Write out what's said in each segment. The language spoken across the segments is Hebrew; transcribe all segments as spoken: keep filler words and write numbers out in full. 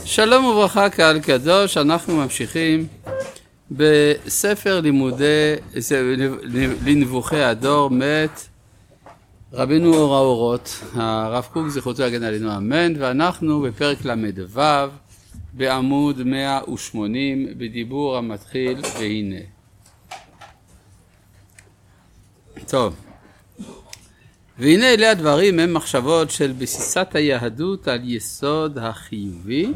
שלום וברכה קהל קדוש, אנחנו ממשיכים בספר לימודי לנבוכי הדור מת רבינו אור האורות, הרב קוק זכותו יגן עלינו אמן, ואנחנו בפרק למד ו' בעמוד מאה ושמונים בדיבור המתחיל והנה. טוב, והנה אלה הדברים הם מחשבות של בסיסת היהדות על יסוד החיובי,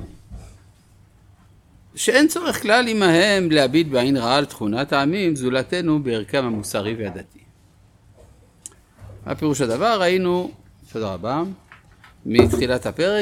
שאין צורך כלל עמהם להביט בעין רעה על תכונת העמים זולתנו בערכם המוסרי והדתי. הפירוש הדבר ראינו, תודה רבה, מתחילת הפרק,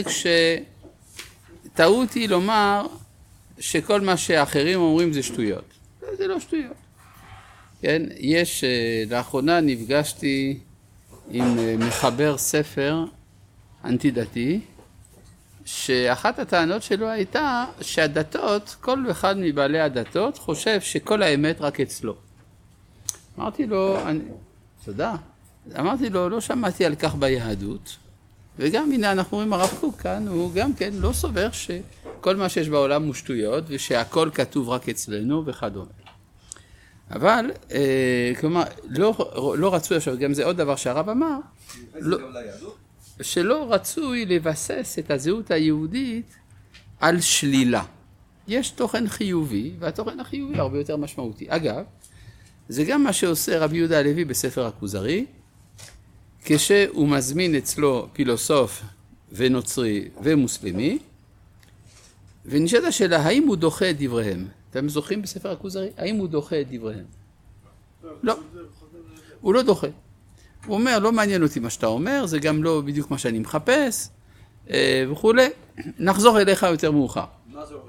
שטעות היא לומר שכל מה שאחרים אומרים זה שטויות. זה לא שטויות. כן, יש, לאחרונה נפגשתי עם מחבר ספר אנטי דתי, שאחת הטענות שלו הייתה שהדתות, כל אחד מבעלי הדתות חושב שכל האמת רק אצלו. אמרתי לו, אני, תודה, אמרתי לו, לא שמעתי על כך ביהדות, וגם הנה אנחנו רואים הרב קוק כאן, הוא גם כן לא סובר שכל מה שיש בעולם הוא שטויות, ושהכל כתוב רק אצלנו וכדומה. אבל, אה, כלומר, לא, לא רצוי, עכשיו גם זה עוד דבר שהרב אמר, לא, שלא רצוי לבסס את הזהות היהודית על שלילה. יש תוכן חיובי, והתוכן החיובי הרבה יותר משמעותי. אגב, זה גם מה שעושה רבי יהודה הלוי בספר הכוזרי, כשהוא מזמין אצלו פילוסוף ונוצרי ומוסלמי, ונשאלת השאלה, האם הוא דוחה את דבריהם? אתם זוכרים בספר הכוזרי? האם הוא דוחה את דבריהם? לא, הוא לא דוחה. הוא אומר, לא מעניין אותי מה שאתה אומר, זה גם לא בדיוק מה שאני מחפש, וכו'. נחזור אליך יותר מאוחר. מה זה?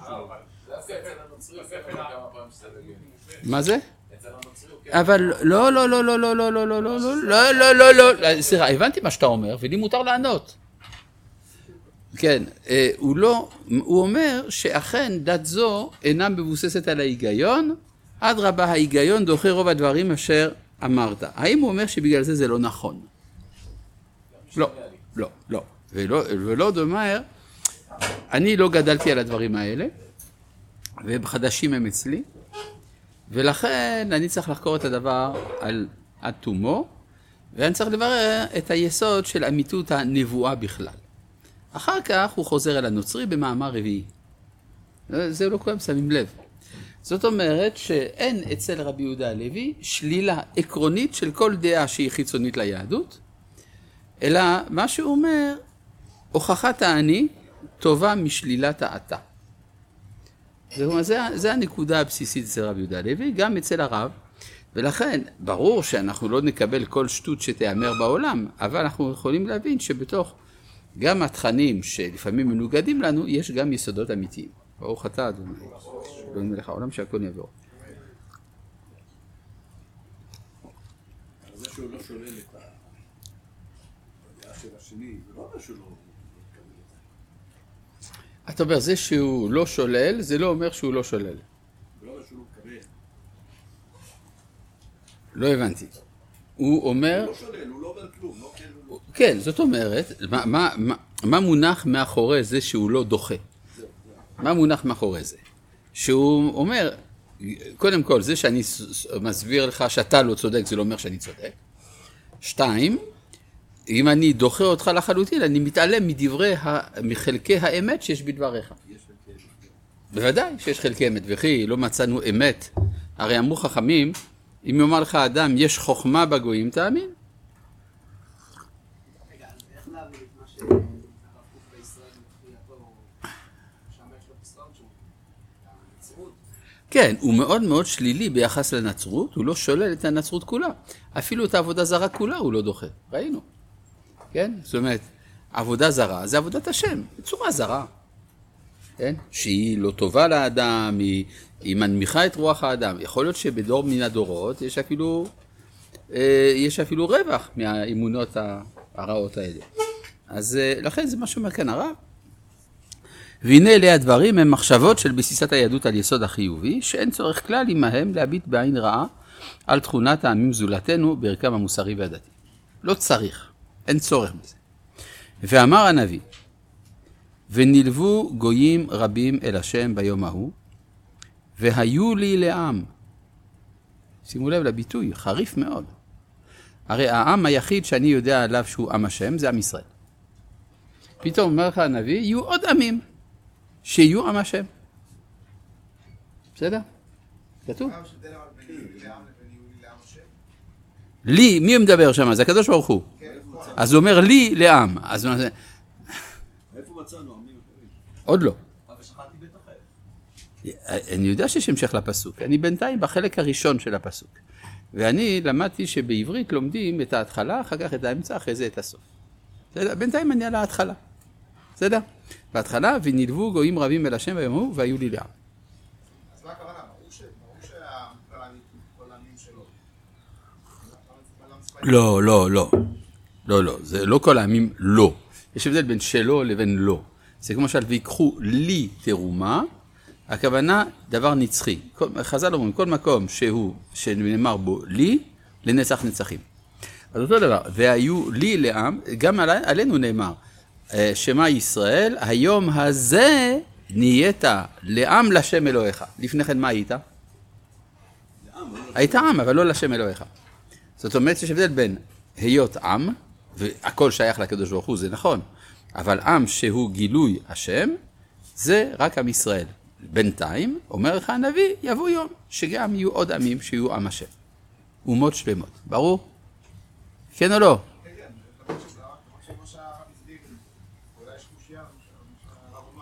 מה זה? אבל לא, לא, לא, לא, לא, לא, לא, לא, לא, לא, לא, לא, לא, לא, סליחה, הבנתי מה שאתה אומר, ולי מותר לענות. כן, הוא לא, הוא אומר שאכן דת זו אינה מבוססת על ההיגיון, עד רבה ההיגיון דוחה רוב הדברים אשר אמרת. האם הוא אומר שבגלל זה זה לא נכון? לא, לא, לא. ולא, ולא דומה, אני לא גדלתי על הדברים האלה, ובחדשים הם אצלי, ולכן אני צריך לחקור את הדבר על עד תומו, ואני צריך לברר את היסוד של אמיתות הנבואה בכלל. אחר כך הוא חוזר אל הנוצרי במאמר רביעי. זה לא כולם שמים לב. זאת אומרת שאין אצל רבי יהודה הלוי שלילה עקרונית של כל דעה שהיא חיצונית ליהדות, אלא מה שהוא אומר, הוכחת האני טובה משלילת האתה. זה, זה הנקודה הבסיסית אצל רבי יהודה הלוי, גם אצל הרב, ולכן ברור שאנחנו לא נקבל כל שטות שתיאמר בעולם, אבל אנחנו יכולים להבין שבתוך גם התכנים שלפעמים מנוגדים לנו, יש גם יסודות אמיתיים. ברוך אתה, אדוני. שלום מלך העולם שהכל יעבור. זה שהוא לא שולל את הדעה של השני, זה לא אומר שהוא לא מקבל את זה. אתה אומר, זה שהוא לא שולל, זה לא אומר שהוא לא שולל. זה לא אומר שהוא לא מקבל. לא הבנתי. הוא אומר... הוא לא שולל, הוא לא אומר כלום, לא כן, הוא לא... כן, זאת אומרת, מה, מה, מה, מה מונח מאחורי זה שהוא לא דוחה? מה מונח מאחורי זה? שהוא אומר, קודם כל, זה שאני מסביר לך שאתה לא צודק, זה לא אומר שאני צודק. שתיים, אם אני דוחה אותך לחלוטין, אני מתעלם מדברי, מחלקי האמת שיש בדבריך. בוודאי שיש חלקי אמת, וכי לא מצאנו אמת. הרי אמרו חכמים, אם יאמר לך אדם, יש חוכמה בגויים, תאמין. רגע, אז איך להבין את מה שהרב קוק בישראל מתחילתו, שם יש לו פסקאות שהוא, הנצרות? כן, הוא מאוד מאוד שלילי ביחס לנצרות, הוא לא שולל את הנצרות כולה. אפילו את העבודה זרה כולה הוא לא דוחה, ראינו. כן? זאת אומרת, עבודה זרה זה עבודת השם, בצורה זרה. כן? שהיא לא טובה לאדם, היא, היא מנמיכה את רוח האדם. יכול להיות שבדור מן הדורות יש אפילו, אה, יש אפילו רווח מהאמונות הרעות האלה. אז אה, לכן זה מה שאומר כאן הרב. והנה אלה הדברים הם מחשבות של בסיסת היהדות על יסוד החיובי, שאין צורך כלל עמהם להביט בעין רעה על תכונת העמים זולתנו בערכם המוסרי והדתי. לא צריך, אין צורך בזה. ואמר הנביא, ונלוו גויים רבים אל השם ביום ההוא, והיו לי לעם. שימו לב לביטוי, חריף מאוד. הרי העם היחיד שאני יודע עליו שהוא עם השם, זה עם ישראל. פתאום אומר לך הנביא, יהיו עוד עמים שיהיו עם השם. בסדר? כתוב? לי, מי מדבר שם? זה הקדוש ברוך הוא. אז הוא אומר לי לעם. אז הוא אומר... איפה מצאנו עמים אחרים? עוד לא. אבל שכנתי בתוכך. אני יודע שיש המשך לפסוק. אני בינתיים בחלק הראשון של הפסוק. ואני למדתי שבעברית לומדים את ההתחלה, אחר כך את האמצע, אחרי זה את הסוף. בסדר? בינתיים אני על ההתחלה. בסדר? בהתחלה, ונלוו גויים רבים אל השם ביום ההוא, והיו לי לעם. אז מה הכוונה? ברור שהכל העמים שלו. לא, לא, לא. לא, לא. זה לא כל העמים לא. יש הבדל בין שלו לבין לא. זה כמו שאל ויקחו לי תרומה, הכוונה דבר נצחי. חז"ל אומרים, כל מקום שהוא, שנאמר בו לי, לנצח נצחים. אז אותו דבר, והיו לי לעם, גם עלינו נאמר, שמה ישראל, היום הזה נהיית לעם לשם אלוהיך. לפני כן מה היית? היית עם, אבל לא לשם אלוהיך. זאת אומרת שיש הבדל בין היות עם, והכל שייך לקדוש ברוך הוא, זה נכון, אבל עם שהוא גילוי השם, זה רק עם ישראל. בינתיים, אומר לך הנביא, יבוא יום, שגם יהיו עוד עמים שיהיו עם השם. אומות שלמות. ברור? כן או לא? כן, כן. למרות שמה שהרב הסביר, אולי יש קושייה, שהרב אמר,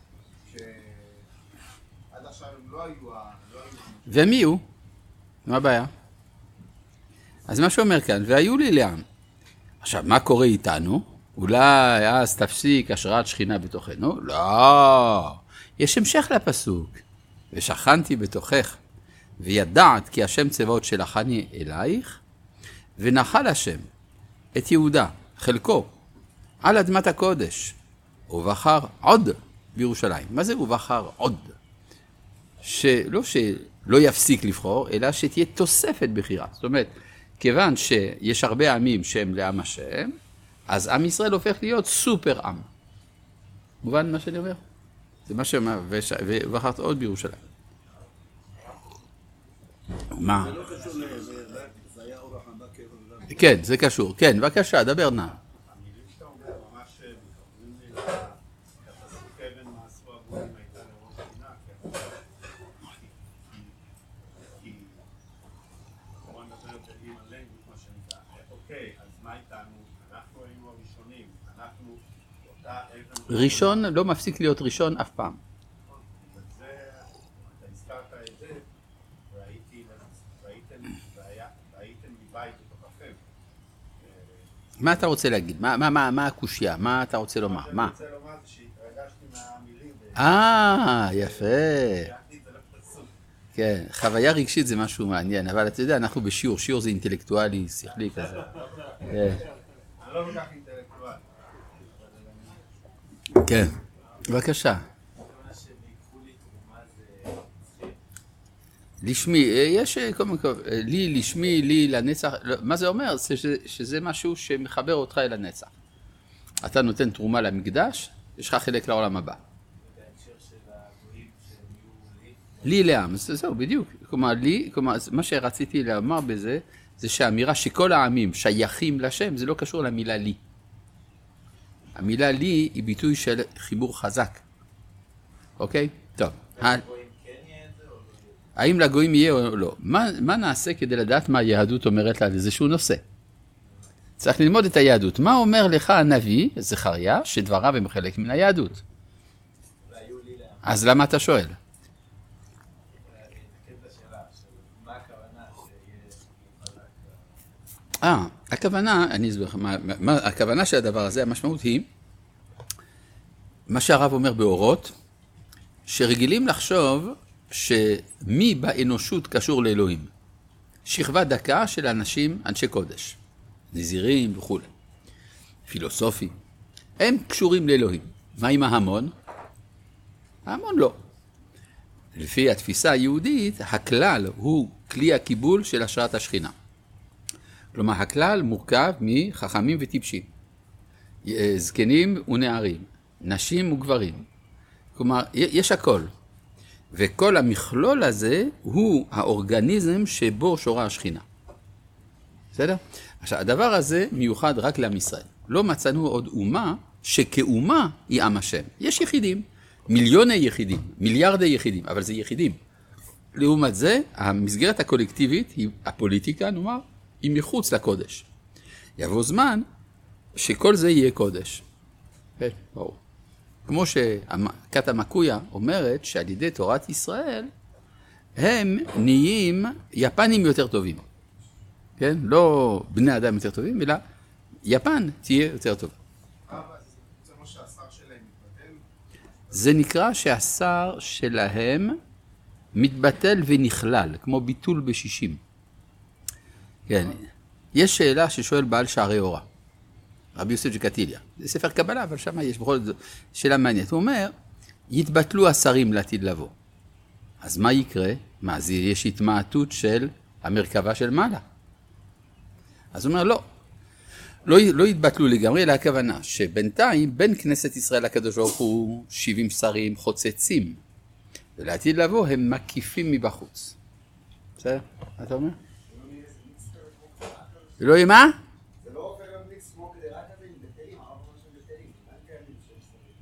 שעד עכשיו הם לא היו... ומי הוא? מה הבעיה? אז מה שאומר כאן, והיו לי לעם. עכשיו, מה קורה איתנו? אולי אז תפסיק השראת שכינה בתוכנו? לא. יש המשך לפסוק. ושכנתי בתוכך, וידעת כי השם צבאות שלחני אלייך, ונחל השם את יהודה, חלקו, על אדמת הקודש, ובחר עוד בירושלים. מה זה הוא בחר עוד? שלא שלא יפסיק לבחור, אלא שתהיה תוספת בחירה. זאת אומרת, כיוון שיש הרבה עמים שהם לעם השם, אז עם ישראל הופך להיות סופר עם. מובן מה שאני אומר? זה מה שאומר, ובחרת עוד בירושלים. מה? זה לא קשור לזה, זה היה אורח הבא כאילו. כן, זה קשור. כן, בבקשה, דבר נא. המילים שאתה אומר ממש מתחברים לי לפסוק אבן מעשו הגויים הייתה לראש פינה, כי כמובן מדבר בלים עלינו, מה שנקרא. אוקיי, אז מה איתנו? אנחנו היינו הראשונים, אנחנו אותה אבן... ראשון לא מפסיק להיות ראשון אף פעם. וזה, אתה הזכרת את זה, והייתי, והייתם מבית בתוככם. מה אתה רוצה להגיד? מה, מה, מה, מה הקושיה? מה אתה רוצה לומר? מה? אני רוצה לומר זה שהתרגשתי מהמילים. אה, יפה. והייתי את זה לפסוק. כן, חוויה רגשית זה משהו מעניין, אבל אתה יודע, אנחנו בשיעור, שיעור זה אינטלקטואלי, שכלי כזה. כן. אני לא כל כך אינטלקטואל. כן, בבקשה. לשמי, יש כל מיני, לי, לשמי, לי, לנצח, מה זה אומר? שזה, שזה משהו שמחבר אותך אל הנצח. אתה נותן תרומה למקדש, יש לך חלק לעולם הבא. לי לעם, זה, זהו, בדיוק. כלומר, לי, כלומר, מה שרציתי לומר בזה, זה שהאמירה שכל העמים שייכים לשם, זה לא קשור למילה לי. המילה לי היא ביטוי של חיבור חזק. אוקיי? טוב. האם לגויים יהיה או לא? מה, מה נעשה כדי לדעת מה היהדות אומרת לה לאיזשהו נושא? צריך ללמוד את היהדות. מה אומר לך הנביא, זכריה, שדבריו הם חלק מן היהדות? אז למה אתה שואל? אה, הכוונה, אני אסביר לך, מה, מה, הכוונה של הדבר הזה, המשמעות היא, מה שהרב אומר באורות, שרגילים לחשוב שמי באנושות קשור לאלוהים. שכבה דקה של אנשים, אנשי קודש, נזירים וכו'. פילוסופים. הם קשורים לאלוהים. מה עם ההמון? ההמון לא. לפי התפיסה היהודית, הכלל הוא כלי הקיבול של השראת השכינה. כלומר, הכלל מורכב מחכמים וטיפשים, זקנים ונערים, נשים וגברים. כלומר, יש הכל. וכל המכלול הזה הוא האורגניזם שבו שורה השכינה. בסדר? עכשיו, הדבר הזה מיוחד רק לעם ישראל. לא מצאנו עוד אומה שכאומה היא עם השם. יש יחידים, מיליוני יחידים, מיליארדי יחידים, אבל זה יחידים. לעומת זה, המסגרת הקולקטיבית, היא, הפוליטיקה, נאמר, היא מחוץ לקודש. יבוא זמן שכל זה יהיה קודש. כן, ברור. כמו שכת המקויה אומרת שעל ידי תורת ישראל, הם נהיים יפנים יותר טובים. כן? לא בני אדם יותר טובים, אלא יפן תהיה יותר טובה. זה מה שהשר שלהם מתבטל? זה נקרא שהשר שלהם מתבטל ונכלל, כמו ביטול בשישים. כן. יש שאלה ששואל בעל שערי אורה. רבי יוסף ג'קטיליה. זה ספר קבלה, אבל שם יש בכל זאת שאלה מעניינת. הוא אומר, יתבטלו השרים לעתיד לבוא. אז מה יקרה? מה, זה יש התמעטות של המרכבה של מעלה. אז הוא אומר, לא. לא, לא יתבטלו לגמרי, אלא הכוונה שבינתיים בין כנסת ישראל לקדוש ברוך הוא שבעים שרים חוצצים. ולעתיד לבוא הם מקיפים מבחוץ. בסדר? מה אתה אומר? זה לא יהיה מה? זה לא עובר למיקס כמו כדי רק כזה עם בטלים, הרב אומר שהם בטלים, עדיין קיימים שהם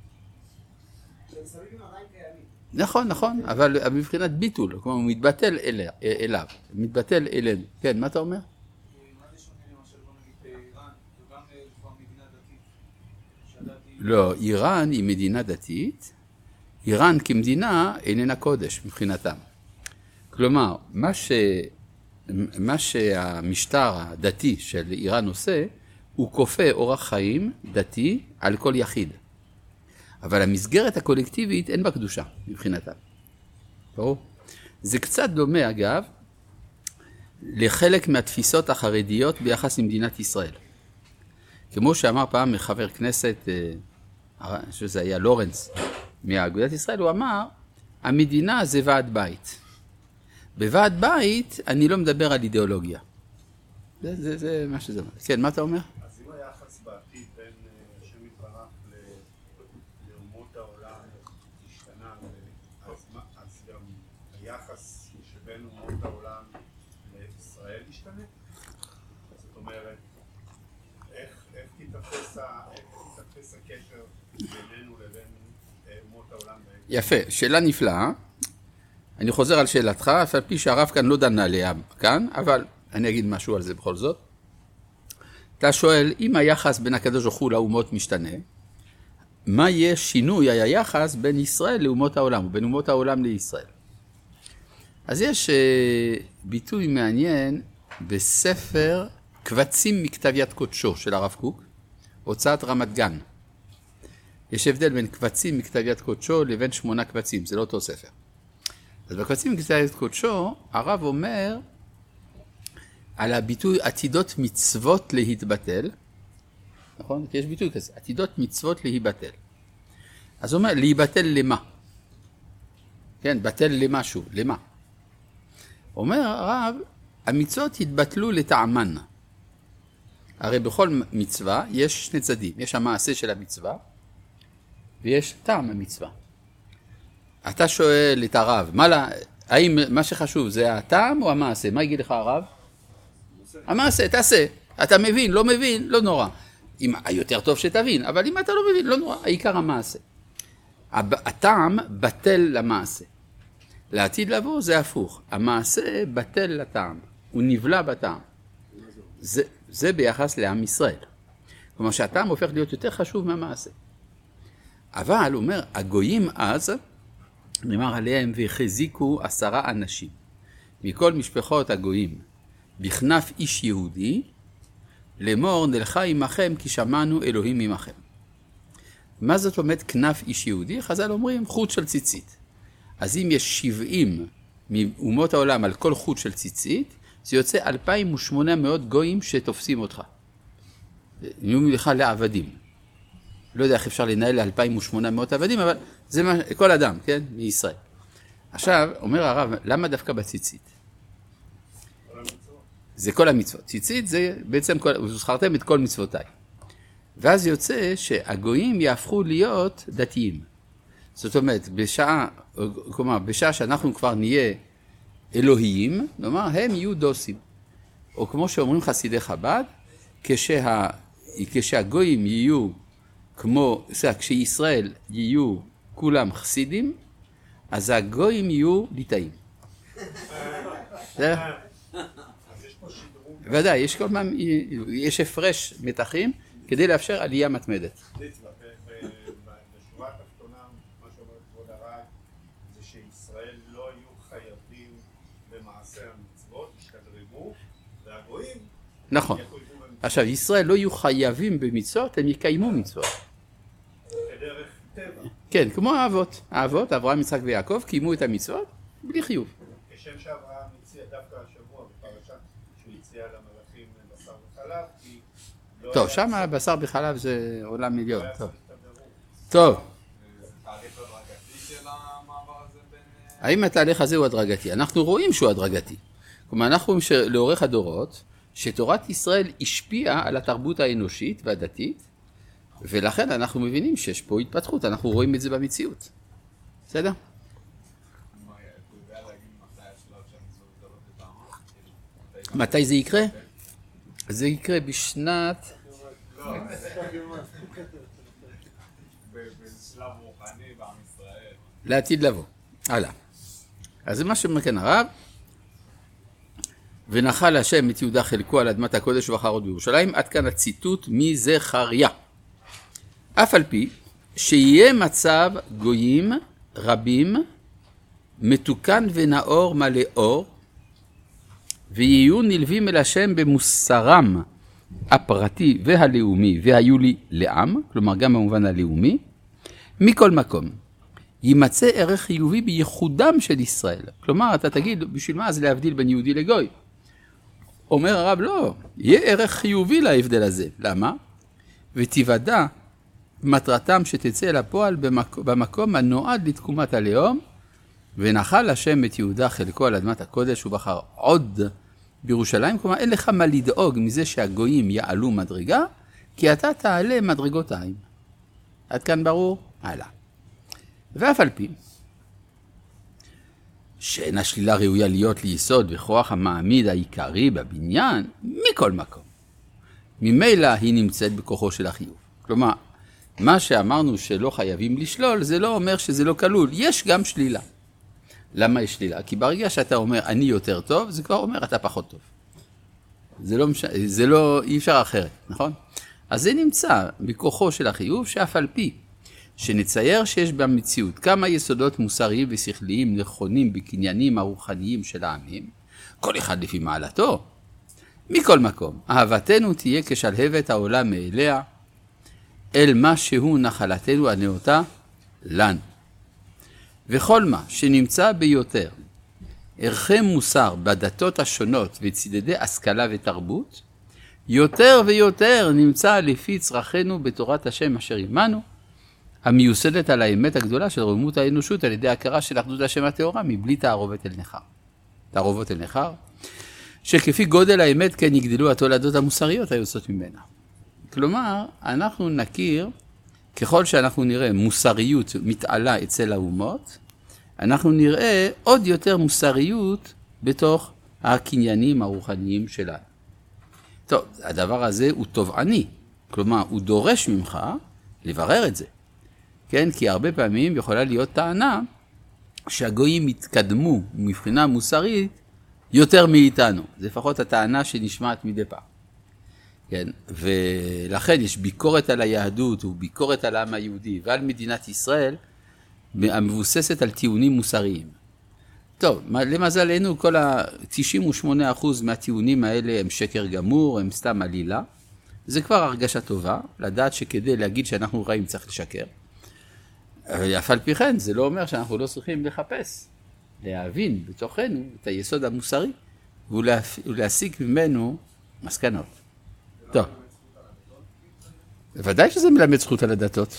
שרים. שהם שרים עדיין קיימים. נכון, נכון, אבל מבחינת ביטול, כלומר הוא מתבטל אליו, מתבטל אלינו. כן, מה אתה אומר? מה זה שונה למשל, בוא נגיד, באיראן, וגם כבר מדינה דתית? לא, איראן היא מדינה דתית, איראן כמדינה איננה קודש מבחינתם. כלומר, מה ש... מה שהמשטר הדתי של איראן עושה, הוא כופה אורח חיים דתי על כל יחיד. אבל המסגרת הקולקטיבית אין בה קדושה מבחינתם. ברור? זה קצת דומה אגב, לחלק מהתפיסות החרדיות ביחס למדינת ישראל. כמו שאמר פעם חבר כנסת, שזה היה לורנס מאגודת ישראל, הוא אמר, המדינה זה ועד בית. בוועד בית אני לא מדבר על אידיאולוגיה. זה, זה, זה מה שזה אומר. כן, מה אתה אומר? אז אם היחס בעתיד בין השם יתברך לאומות העולם השתנה, אז, אז גם היחס שבין אומות העולם לישראל ישתנה? זאת אומרת, איך, איך תתפס, איך תתפס הקשר בינינו לבין אומות העולם? יפה, שאלה נפלאה. אני חוזר על שאלתך, אף על פי שהרב כאן לא דנה עליה כאן, אבל אני אגיד משהו על זה בכל זאת. אתה שואל, אם היחס בין הקדוש ברוך הוא לאומות משתנה, מה יהיה שינוי היחס בין ישראל לאומות העולם, ובין אומות העולם לישראל? אז יש uh, ביטוי מעניין בספר קבצים מכתב יד קודשו של הרב קוק, הוצאת רמת גן. יש הבדל בין קבצים מכתב יד קודשו לבין שמונה קבצים, זה לא אותו ספר. אז בקבצים מכתב יד קודשו, הרב אומר על הביטוי עתידות מצוות להתבטל, נכון? כי יש ביטוי כזה, עתידות מצוות להיבטל. אז הוא אומר, להיבטל למה? כן, בטל למשהו, למה? אומר הרב, המצוות התבטלו לטעמן. הרי בכל מצווה יש שני צדדים, יש המעשה של המצווה, ויש טעם המצווה. אתה שואל את הרב, מה לה, האם מה שחשוב זה הטעם או המעשה? מה יגיד לך הרב? המעשה, תעשה. אתה מבין, לא מבין, לא נורא. אם, יותר טוב שתבין, אבל אם אתה לא מבין, לא נורא. העיקר המעשה. הטעם בטל למעשה. לעתיד לבוא זה הפוך. המעשה בטל לטעם. הוא נבלע בטעם. זה, זה ביחס לעם ישראל. כלומר שהטעם הופך להיות יותר חשוב מהמעשה. אבל, הוא אומר, הגויים אז, נאמר עליהם, וחזיקו עשרה אנשים. מכל משפחות הגויים, בכנף איש יהודי, לאמור נלכה עמכם כי שמענו אלוהים עמכם. מה זאת אומרת כנף איש יהודי? חז"ל אומרים חוט של ציצית. אז אם יש שבעים מאומות העולם על כל חוט של ציצית, זה יוצא אלפיים ושמונה מאות גויים שתופסים אותך. נהיו לך לעבדים. לא יודע איך אפשר לנהל אלפיים ושמונה מאות עבדים, אבל זה מה, כל אדם, כן? מישראל. עכשיו, אומר הרב, למה דווקא בציצית? זה כל המצוות. ציצית זה בעצם, כל, זכרתם את כל מצוותיי. ואז יוצא שהגויים יהפכו להיות דתיים. זאת אומרת, בשעה, כלומר, בשעה שאנחנו כבר נהיה אלוהיים, נאמר, הם יהיו דוסים. או כמו שאומרים חסידי חב"ד, כשה, כשהגויים יהיו כמו, כשישראל יהיו כולם חסידים, אז הגויים יהיו ליטאים. ודאי, יש כל פעם, יש הפרש מתחים כדי לאפשר עלייה מתמדת. בשורה התחתונה, מה שאומר כבוד הרב, זה שישראל לא יהיו חייבים במעשה המצוות, ישתדרגו, והגויים נכון. עכשיו, ישראל לא יהיו חייבים במצוות, הם יקיימו מצוות. כדרך טבע. כן, כמו האבות. האבות, אברהם, יצחק ויעקב, קיימו את המצוות בלי חיוב. כשם שאברהם הציע דווקא השבוע בפרשה, שהוא הציע למלאכים בשר וחלב, כי לא טוב, היה שם צריך- הבשר בחלב זה עולם מיליון. לא היה טוב. צריך את הבירור. טוב, זה תהליך הדרגתי של המעבר הזה בין... האם התהליך הזה הוא הדרגתי? אנחנו רואים שהוא הדרגתי. כלומר, אנחנו רואים שלאורך הדורות, שתורת ישראל השפיעה על התרבות האנושית והדתית, ולכן אנחנו מבינים שיש פה התפתחות, אנחנו רואים את זה במציאות. בסדר? מה, הוא יודע להגיד מתי השלב שהמצוות גדולות לטעמו? מתי זה יקרה? זה יקרה בשנת... בשלב רוחני בעם ישראל. לעתיד לבוא. הלאה. אז זה מה שמכן הרב. ונחל השם את יהודה חלקו על אדמת הקודש ובחרות בירושלים. עד כאן הציטוט מזכריה. אף על פי שיהיה מצב גויים רבים מתוקן ונאור מלא אור, ויהיו נלווים אל השם במוסרם הפרטי והלאומי, והיו לי לעם, כלומר גם במובן הלאומי, מכל מקום. יימצא ערך חיובי בייחודם של ישראל. כלומר, אתה תגיד, בשביל מה זה להבדיל בין יהודי לגוי? אומר הרב, לא, יהיה ערך חיובי להבדל הזה. למה? ותיוודע מטרתם שתצא אל הפועל במקום, במקום הנועד לתקומת הלאום, ונחל השם את יהודה חלקו על אדמת הקודש ובחר עוד בירושלים. כלומר, אין לך מה לדאוג מזה שהגויים יעלו מדרגה, כי אתה תעלה מדרגותיים. עד כאן ברור? הלאה. ואף על פי שאין השלילה ראויה להיות ליסוד וכוח המעמיד העיקרי בבניין מכל מקום. ממילא היא נמצאת בכוחו של החיוב. כלומר, מה שאמרנו שלא חייבים לשלול, זה לא אומר שזה לא כלול. יש גם שלילה. למה יש שלילה? כי ברגע שאתה אומר אני יותר טוב, זה כבר אומר אתה פחות טוב. זה לא, מש... זה לא, אי אפשר אחרת, נכון? אז זה נמצא בכוחו של החיוב, שאף על פי שנצייר שיש במציאות כמה יסודות מוסריים ושכליים נכונים בקניינים הרוחניים של העמים, כל אחד לפי מעלתו. מכל מקום, אהבתנו תהיה כשלהבת העולם מאליה, אל מה שהוא נחלתנו הנאותה לנו. וכל מה שנמצא ביותר ערכי מוסר בדתות השונות וצידדי השכלה ותרבות, יותר ויותר נמצא לפי צרכנו בתורת השם אשר עמנו, המיוסדת על האמת הגדולה של רוממות האנושות על ידי הכרה של אחדות השם הטהורה מבלי תערובת אל נחר. תערובות אל נחר, שכפי גודל האמת כן יגדלו התולדות המוסריות היוצאות ממנה. כלומר, אנחנו נכיר, ככל שאנחנו נראה מוסריות מתעלה אצל האומות, אנחנו נראה עוד יותר מוסריות בתוך הקניינים הרוחניים שלנו. טוב, הדבר הזה הוא תובעני, כלומר, הוא דורש ממך לברר את זה. כן, כי הרבה פעמים יכולה להיות טענה שהגויים יתקדמו מבחינה מוסרית יותר מאיתנו. זה לפחות הטענה שנשמעת מדי פעם. כן, ולכן יש ביקורת על היהדות וביקורת על העם היהודי ועל מדינת ישראל המבוססת על טיעונים מוסריים. טוב, למזלנו כל ה-תשעים ושמונה אחוז מהטיעונים האלה הם שקר גמור, הם סתם עלילה. זה כבר הרגשה טובה, לדעת שכדי להגיד שאנחנו רעים צריך לשקר. אבל אף על פי כן, זה לא אומר שאנחנו לא צריכים לחפש, להבין בתוכנו את היסוד המוסרי ולהסיק ממנו מסקנות. טוב. בוודאי שזה מלמד זכות על הדתות.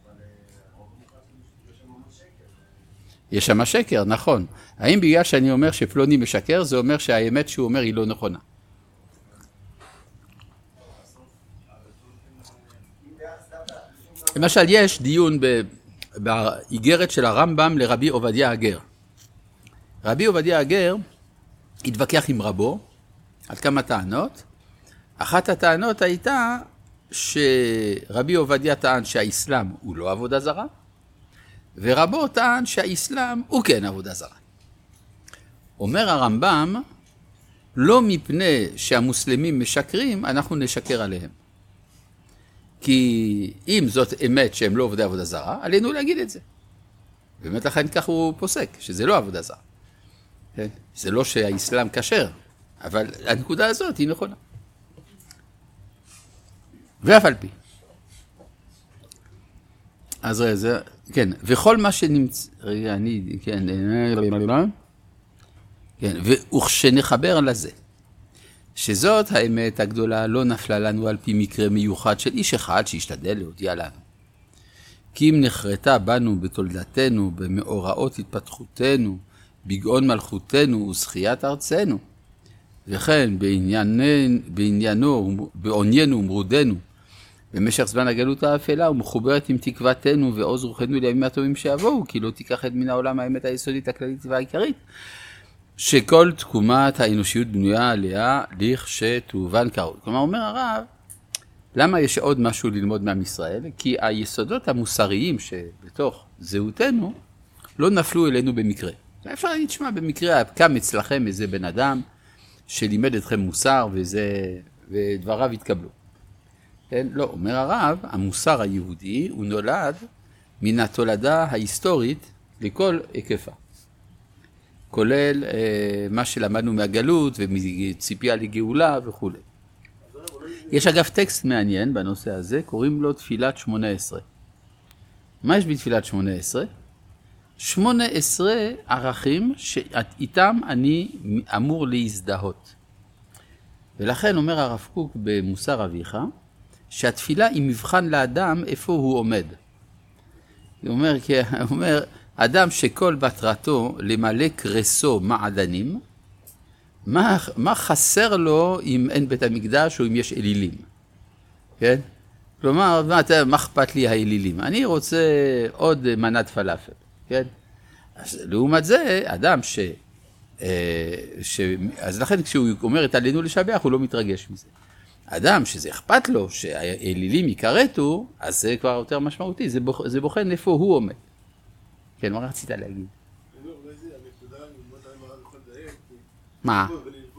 יש שם שקר, נכון. האם בגלל שאני אומר שפלוני משקר, זה אומר שהאמת שהוא אומר היא לא נכונה? אם למשל, יש דיון באיגרת של הרמב"ם לרבי עובדיה הגר. רבי עובדיה הגר התווכח עם רבו על כמה טענות. אחת הטענות הייתה שרבי עובדיה טען שהאסלאם הוא לא עבודה זרה, ורבו טען שהאסלאם הוא כן עבודה זרה. אומר הרמב"ם, לא מפני שהמוסלמים משקרים, אנחנו נשקר עליהם. כי אם זאת אמת שהם לא עובדי עבודה זרה, עלינו להגיד את זה. באמת לכן כך הוא פוסק, שזה לא עבודה זרה. כן? זה לא שהאסלאם כשר, אבל הנקודה הזאת היא נכונה. ואף על פי. אז ראה, זה, כן, וכל מה שנמצא, רגע, אני, כן, כן, וכשנחבר לזה, שזאת האמת הגדולה לא נפלה לנו על פי מקרה מיוחד של איש אחד שהשתדל להודיע לנו. כי אם נחרטה בנו בתולדתנו, במאורעות התפתחותנו, בגאון מלכותנו וזכיית ארצנו, וכן בעניינו, בעניינו, בעוניינו ומרודנו, במשך זמן הגלות האפלה ומחוברת עם תקוותנו ועוז רוחנו לימים הטובים שיבואו, כי לא תיקח את מן העולם האמת היסודית הכללית והעיקרית, שכל תקומת האנושיות בנויה עליה לכשתובן כראוי. כלומר, אומר הרב, למה יש עוד משהו ללמוד מעם ישראל? כי היסודות המוסריים שבתוך זהותנו לא נפלו אלינו במקרה. אפשר להגיד, שמה, במקרה קם אצלכם איזה בן אדם שלימד אתכם מוסר וזה, ודבריו התקבלו. כן? לא, אומר הרב, המוסר היהודי הוא נולד מן התולדה ההיסטורית לכל היקפה. כולל אה, מה שלמדנו מהגלות ומציפייה לגאולה וכו'. יש אגב טקסט מעניין בנושא הזה, קוראים לו תפילת שמונה עשרה. מה יש בתפילת שמונה עשרה? שמונה עשרה ערכים שאיתם אני אמור להזדהות. ולכן אומר הרב קוק במוסר אביך, שהתפילה היא מבחן לאדם איפה הוא עומד. הוא אומר, כי, הוא אומר, אדם שכל מטרתו למלא קרסו מעדנים, מה, מה חסר לו אם אין בית המקדש או אם יש אלילים? כן? כלומר, מה, מה אכפת לי האלילים? אני רוצה עוד מנת פלאפל. כן? אז לעומת זה, אדם ש... ש... אז לכן כשהוא אומר את עלינו לשבח, הוא לא מתרגש מזה. אדם שזה אכפת לו, שהאלילים יקרתו, אז זה כבר יותר משמעותי, זה, בוח... זה בוחן איפה הוא עומד. כן, מה רצית להגיד? מה?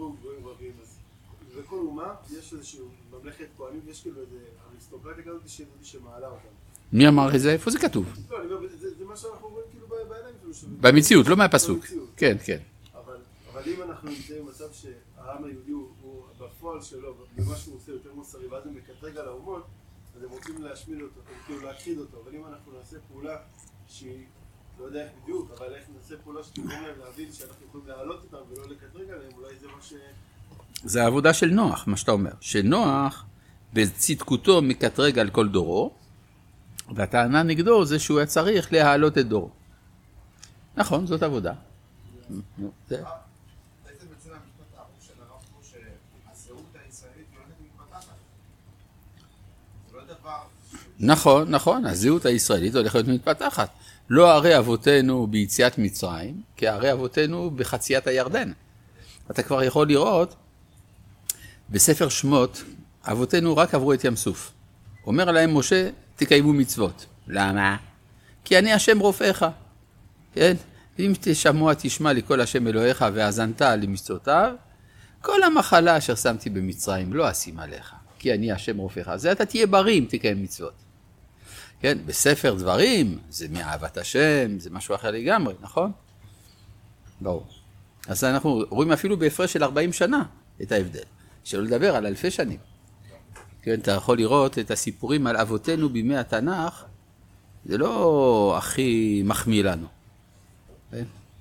וכל אומה, יש איזושהי ממלכת כהנים, יש כאילו איזה אריסטוקרטיה כזאת שמעלה אותם. מי אמר את זה? איפה זה כתוב? לא, זה מה שאנחנו רואים כאילו בעיניים. במציאות, לא מהפסוק. כן, כן. אבל אם אנחנו נמצאים במצב שהעם היהודי הוא בפועל שלו, במה שהוא עושה יותר מוסרי, ואז הוא מקטרג על האומות, אז הם רוצים להשמיד אותו, כאילו להכחיד אותו. אבל אם אנחנו נעשה פעולה שהיא, לא יודע איך בדיוק, אבל איך נעשה פעולה שתגרום להם להבין שאנחנו יכולים להעלות אותם ולא לקטרג עליהם, אולי זה מה ש... זה העבודה של נוח, מה שאתה אומר. שנוח, בצדקותו מקטרג על כל דורו, והטענה נגדו זה שהוא היה צריך להעלות את דורו. נכון, זאת עבודה. בעצם בצל המשפט הארוך של הרב פה שהזהות הישראלית יולדת מתפתחת. זה לא דבר... נכון, נכון, הזהות הישראלית הולכת להיות מתפתחת. לא ערי אבותינו ביציאת מצרים, כי ערי אבותינו בחציית הירדן. אתה כבר יכול לראות, בספר שמות, אבותינו רק עברו את ים סוף. אומר עליהם משה, תקיימו מצוות. למה? כי אני השם רופאיך. כן? אם תשמוע תשמע לכל השם אלוהיך והאזנת למצוותיו, כל המחלה אשר שמתי במצרים לא אשים עליך, כי אני השם רופאיך. זה אתה תהיה בריא אם תקיים מצוות. כן? בספר דברים, זה מאהבת השם, זה משהו אחר לגמרי, נכון? ברור. אז אנחנו רואים אפילו בהפרש של ארבעים שנה את ההבדל, שלא לדבר על אלפי שנים. כן, אתה יכול לראות את הסיפורים על אבותינו בימי התנ"ך, זה לא הכי מחמיא לנו. כן?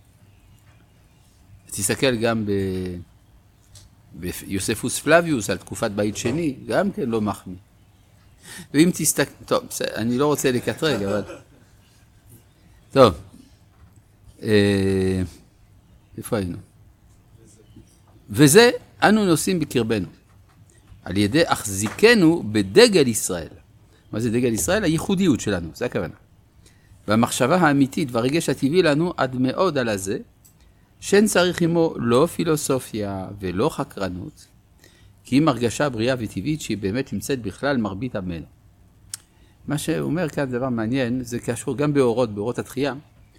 תסתכל גם ב... ביוספוס פלביוס על תקופת בית שני, גם כן לא מחמיא. ואם תסתכל... טוב, אני לא רוצה לקטרג, אבל... טוב. אה... איפה היינו? וזה אנו נושאים בקרבנו, על ידי החזיקנו בדגל ישראל. מה זה דגל ישראל? הייחודיות שלנו, זה הכוונה. והמחשבה האמיתית והרגש הטבעי לנו עד מאוד על הזה, שאין צריך עמו לא פילוסופיה ולא חקרנות, כי אם הרגשה בריאה וטבעית שהיא באמת נמצאת בכלל מרבית עמנו. מה שאומר כאן דבר מעניין, זה קשור גם באורות, באורות התחייה,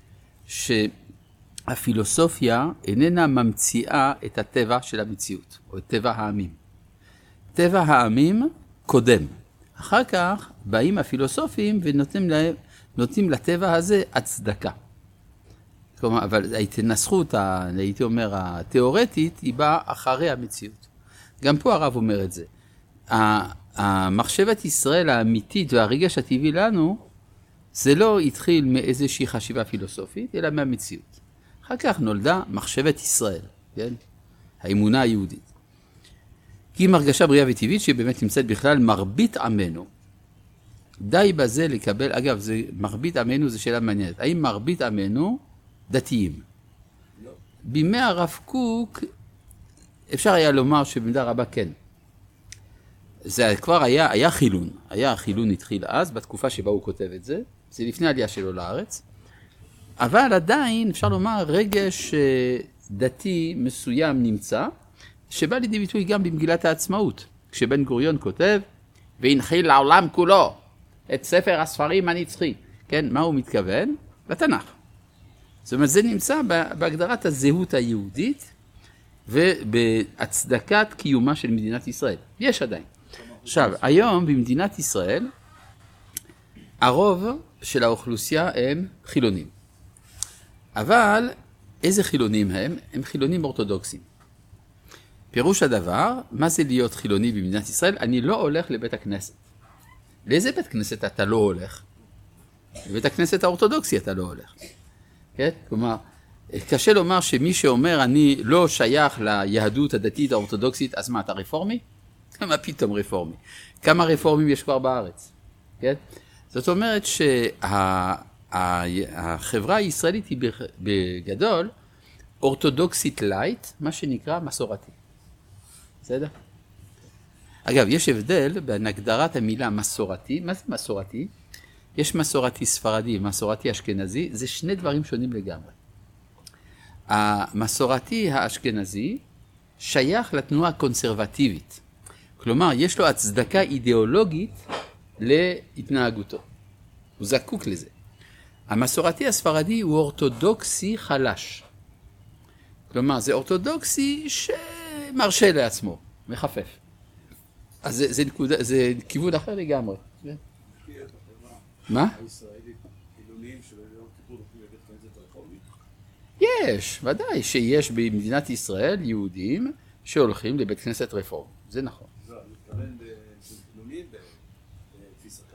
שהפילוסופיה איננה ממציאה את הטבע של המציאות, או את טבע העמים. טבע העמים קודם. אחר כך באים הפילוסופים ונותנים להם, נותנים לטבע הזה הצדקה. כלומר, אבל ההתנסחות, הייתי אומר, התיאורטית, היא באה אחרי המציאות. גם פה הרב אומר את זה. המחשבת ישראל האמיתית והרגש הטבעי לנו, זה לא התחיל מאיזושהי חשיבה פילוסופית, אלא מהמציאות. אחר כך נולדה מחשבת ישראל, כן? האמונה היהודית. כי אם הרגשה בריאה וטבעית, שהיא באמת נמצאת בכלל מרבית עמנו, די בזה לקבל, אגב, זה, מרבית עמנו זה שאלה מעניינת. האם מרבית עמנו דתיים? לא. בימי הרב קוק, אפשר היה לומר שבמידה רבה כן. זה כבר היה, היה חילון. היה חילון התחיל אז, בתקופה שבה הוא כותב את זה. זה לפני העלייה שלו לארץ. אבל עדיין, אפשר לומר, רגש דתי מסוים נמצא, שבא לידי ביטוי גם במגילת העצמאות. כשבן גוריון כותב, והנחיל לעולם כולו את ספר הספרים הנצחי. כן, מה הוא מתכוון? לתנ"ך. זאת אומרת, זה נמצא בהגדרת הזהות היהודית, ובהצדקת קיומה של מדינת ישראל. יש עדיין. עכשיו, היום במדינת ישראל, הרוב של האוכלוסייה הם חילונים. אבל איזה חילונים הם? הם חילונים אורתודוקסים. פירוש הדבר, מה זה להיות חילוני במדינת ישראל? אני לא הולך לבית הכנסת. לאיזה בית כנסת אתה לא הולך? לבית הכנסת האורתודוקסי אתה לא הולך. כן? כלומר, קשה לומר שמי שאומר אני לא שייך ליהדות הדתית האורתודוקסית, אז מה, אתה רפורמי? מה פתאום רפורמי? כמה רפורמים יש כבר בארץ? כן? זאת אומרת שהחברה הישראלית היא בגדול אורתודוקסית לייט, מה שנקרא מסורתי. בסדר? אגב, יש הבדל בין הגדרת המילה מסורתי. מה זה מסורתי? יש מסורתי ספרדי, מסורתי אשכנזי, זה שני דברים שונים לגמרי. המסורתי האשכנזי שייך לתנועה הקונסרבטיבית. כלומר, יש לו הצדקה אידיאולוגית להתנהגותו. הוא זקוק לזה. המסורתי הספרדי הוא אורתודוקסי חלש. כלומר, זה אורתודוקסי שמרשה לעצמו, מחפף. אז זה, זה, נקודה, זה כיוון אחר לגמרי. מה? הישראלית, חילונים שביום כיפור הולכים לבית כנסת הרפורמית? יש, ודאי שיש במדינת ישראל יהודים שהולכים לבית כנסת רפורמי. זה נכון. לא, אני מתכוון חילונים בתפיסתם.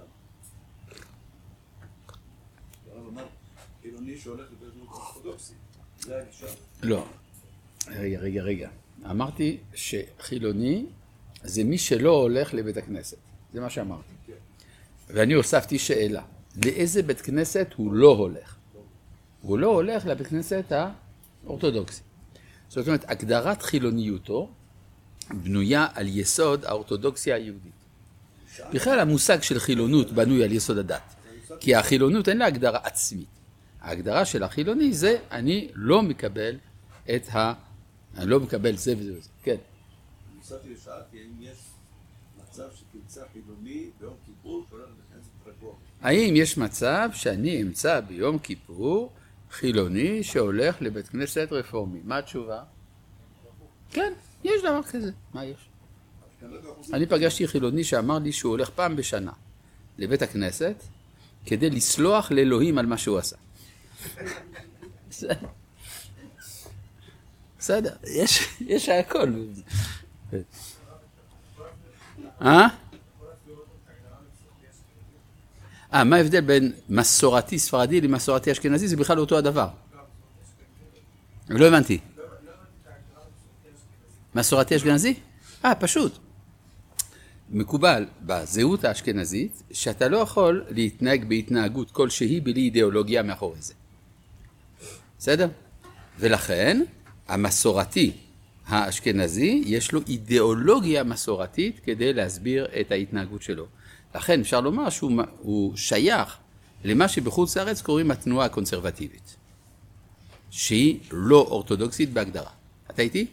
הרב אמר, חילוני שהולך לבית כנסת אורתודוקסי. זה הגישה? לא. רגע, רגע, רגע. אמרתי שחילוני זה מי שלא הולך לבית הכנסת. זה מה שאמרתי. ואני הוספתי שאלה. לאיזה בית כנסת הוא לא הולך? הוא לא הולך לבית כנסת האורתודוקסי. זאת אומרת, הגדרת חילוניותו בנויה על יסוד האורתודוקסיה היהודית. בכלל המושג של חילונות בנוי על יסוד הדת. כי החילונות אין לה הגדרה עצמית. ההגדרה של החילוני זה אני לא מקבל את ה... אני לא מקבל זה וזה וזה. כן. ניסתי לשאלתי האם יש מצב שתמצא חילוני ביום כיפור שהולך לבית כנסת רפורמי. האם יש מצב שאני אמצא ביום כיפור חילוני שהולך לבית כנסת רפורמי? מה התשובה? כן, יש דבר כזה. מה יש? אני פגשתי חילוני שאמר לי שהוא הולך פעם בשנה לבית הכנסת כדי לסלוח לאלוהים על מה שהוא עשה. בסדר, יש, יש הכל. אה? אה, מה ההבדל בין מסורתי ספרדי למסורתי אשכנזי? זה בכלל אותו הדבר. לא הבנתי. מסורתי אשכנזי? אה, פשוט. מקובל בזהות האשכנזית שאתה לא יכול להתנהג בהתנהגות כלשהי בלי אידיאולוגיה מאחורי זה. בסדר? ולכן המסורתי האשכנזי יש לו אידיאולוגיה מסורתית כדי להסביר את ההתנהגות שלו. לכן אפשר לומר שהוא הוא שייך למה שבחוץ לארץ קוראים התנועה הקונסרבטיבית, שהיא לא אורתודוקסית בהגדרה. אתה איתי?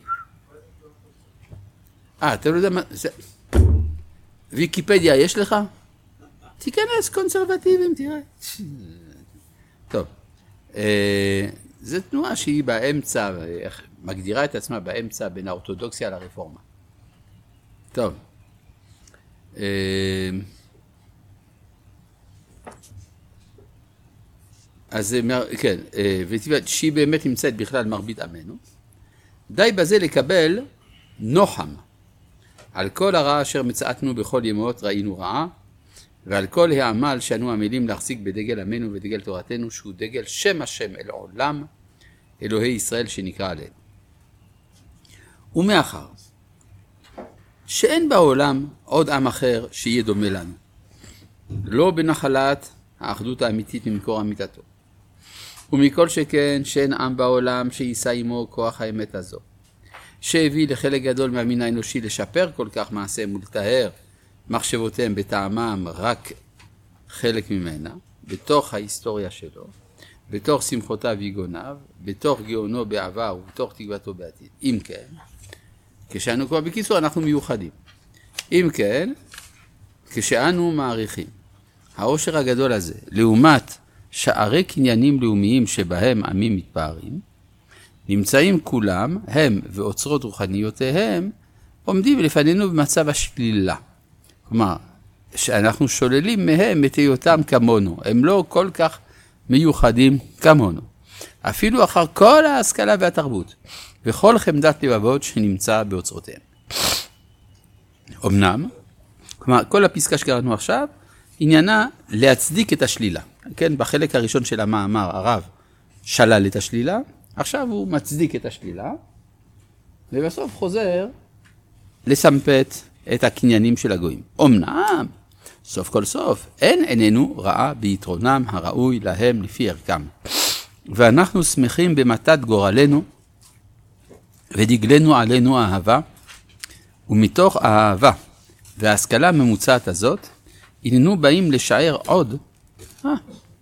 אה, אתה לא יודע מה... זה... ויקיפדיה יש לך? תיכנס קונסרבטיבים, תראה. טוב, זו תנועה שהיא באמצע, מגדירה את עצמה באמצע בין האורתודוקסיה לרפורמה. טוב. אז כן, שהיא באמת נמצאת בכלל מרבית עמנו. די בזה לקבל נוחם על כל הרע אשר מצאתנו בכל ימות ראינו רעה, ועל כל העמל שאנו עמלים להחזיק בדגל עמנו ודגל תורתנו, שהוא דגל שם השם אל עולם, אלוהי ישראל שנקרא עלינו. ומאחר שאין בעולם עוד עם אחר שיהיה דומה לנו, לא בנחלת האחדות האמיתית ממקור אמיתתו, ומכל שכן שאין עם בעולם שיישא עמו כוח האמת הזו, שהביא לחלק גדול מהמין האנושי לשפר כל כך מעשיהם ולטהר מחשבותיהם בטעמם רק חלק ממנה, בתוך ההיסטוריה שלו, בתוך שמחותיו ויגוניו, בתוך גאונו בעבר ובתוך תקוותו בעתיד. אם כן, כשאנו כבר בקיצור אנחנו מיוחדים. אם כן, כשאנו מעריכים העושר הגדול הזה, לעומת שערי קניינים לאומיים שבהם עמים מתפארים, נמצאים כולם, הם ואוצרות רוחניותיהם, עומדים לפנינו במצב השלילה. כלומר, שאנחנו שוללים מהם את היותם כמונו, הם לא כל כך מיוחדים כמונו. אפילו אחר כל ההשכלה והתרבות, וכל חמדת לבבות שנמצא באוצרותיהם. אמנם, כלומר, כל הפסקה שקראנו עכשיו, עניינה להצדיק את השלילה. כן, בחלק הראשון של המאמר, הרב שלל את השלילה, עכשיו הוא מצדיק את השלילה, ובסוף חוזר לסמפת את הקניינים של הגויים. אמנם, סוף כל סוף, אין עינינו רעה ביתרונם הראוי להם לפי ערכם. ואנחנו שמחים במתת גורלנו, ודגלנו עלינו אהבה, ומתוך האהבה וההשכלה הממוצעת הזאת, הננו באים לשער עוד, אה,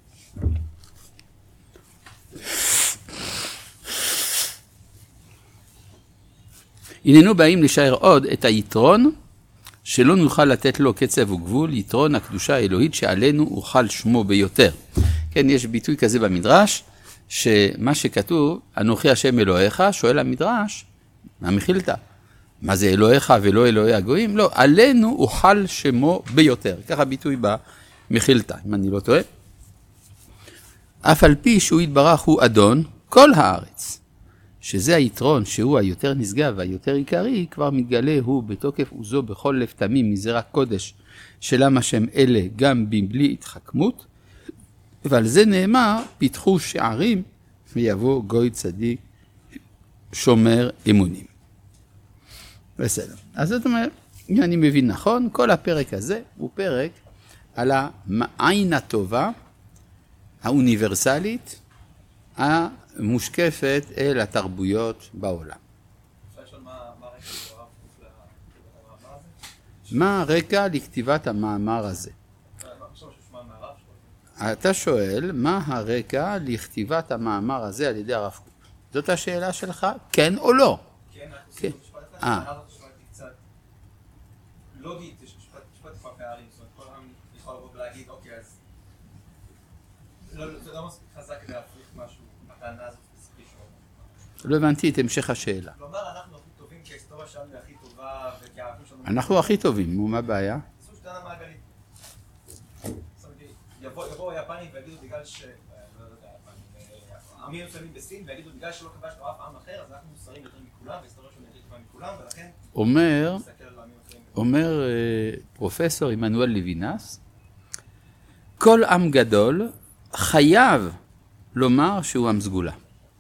הננו באים לשער עוד את היתרון שלא נוכל לתת לו קצב וגבול, יתרון הקדושה האלוהית שעלינו אוכל שמו ביותר. כן, יש ביטוי כזה במדרש, שמה שכתוב, אנוכי השם אלוהיך, שואל המדרש, מהמחילתא, מה זה אלוהיך ולא אלוהי הגויים? לא, עלינו אוכל שמו ביותר. ככה ביטוי במחילתא, אם אני לא טועה. אף על פי שהוא יתברך הוא אדון כל הארץ, שזה היתרון שהוא היותר נשגב והיותר עיקרי, כבר מתגלה הוא בתוקף עוזו בכל לב תמים מזרע קודש שלם השם אלה גם בלי התחכמות, ועל זה נאמר פיתחו שערים ויבוא גוי צדיק שומר אמונים. בסדר. אז זאת אומרת, אם אני מבין נכון, כל הפרק הזה הוא פרק על העין הטובה האוניברסלית המושקפת אל התרבויות בעולם. מה הרקע לכתיבת המאמר הזה? אתה שואל, מה הרקע לכתיבת המאמר הזה על ידי הרב קוק? זאת השאלה שלך, כן או לא? כן, כן. אה. קצת לוגית, יש משפט כבר פערים, זאת אומרת, כל העם יכול לבוא ולהגיד, אוקיי, אז זה לא מספיק חזק להפריך משהו, הטענה הזאת בספיק שהוא. לא הבנתי את המשך השאלה. כלומר, אנחנו הכי טובים, כי ההיסטוריה שלנו היא הכי טובה, וכי שלנו... אנחנו הכי טובים, מה הבעיה? זו שטענה מעגלית. יבואו היפנים ויגידו בגלל ש... לא יודע, עמים מסוימים בסין ויגידו בגלל שלא כבשנו אף עם אחר, אז אנחנו מוסריים יותר מכולם, וההיסטוריה שלנו יותר טובה מכולם, ולכן... אומר, אומר פרופסור עמנואל לוינס, כל עם גדול חייב לומר שהוא עם סגולה.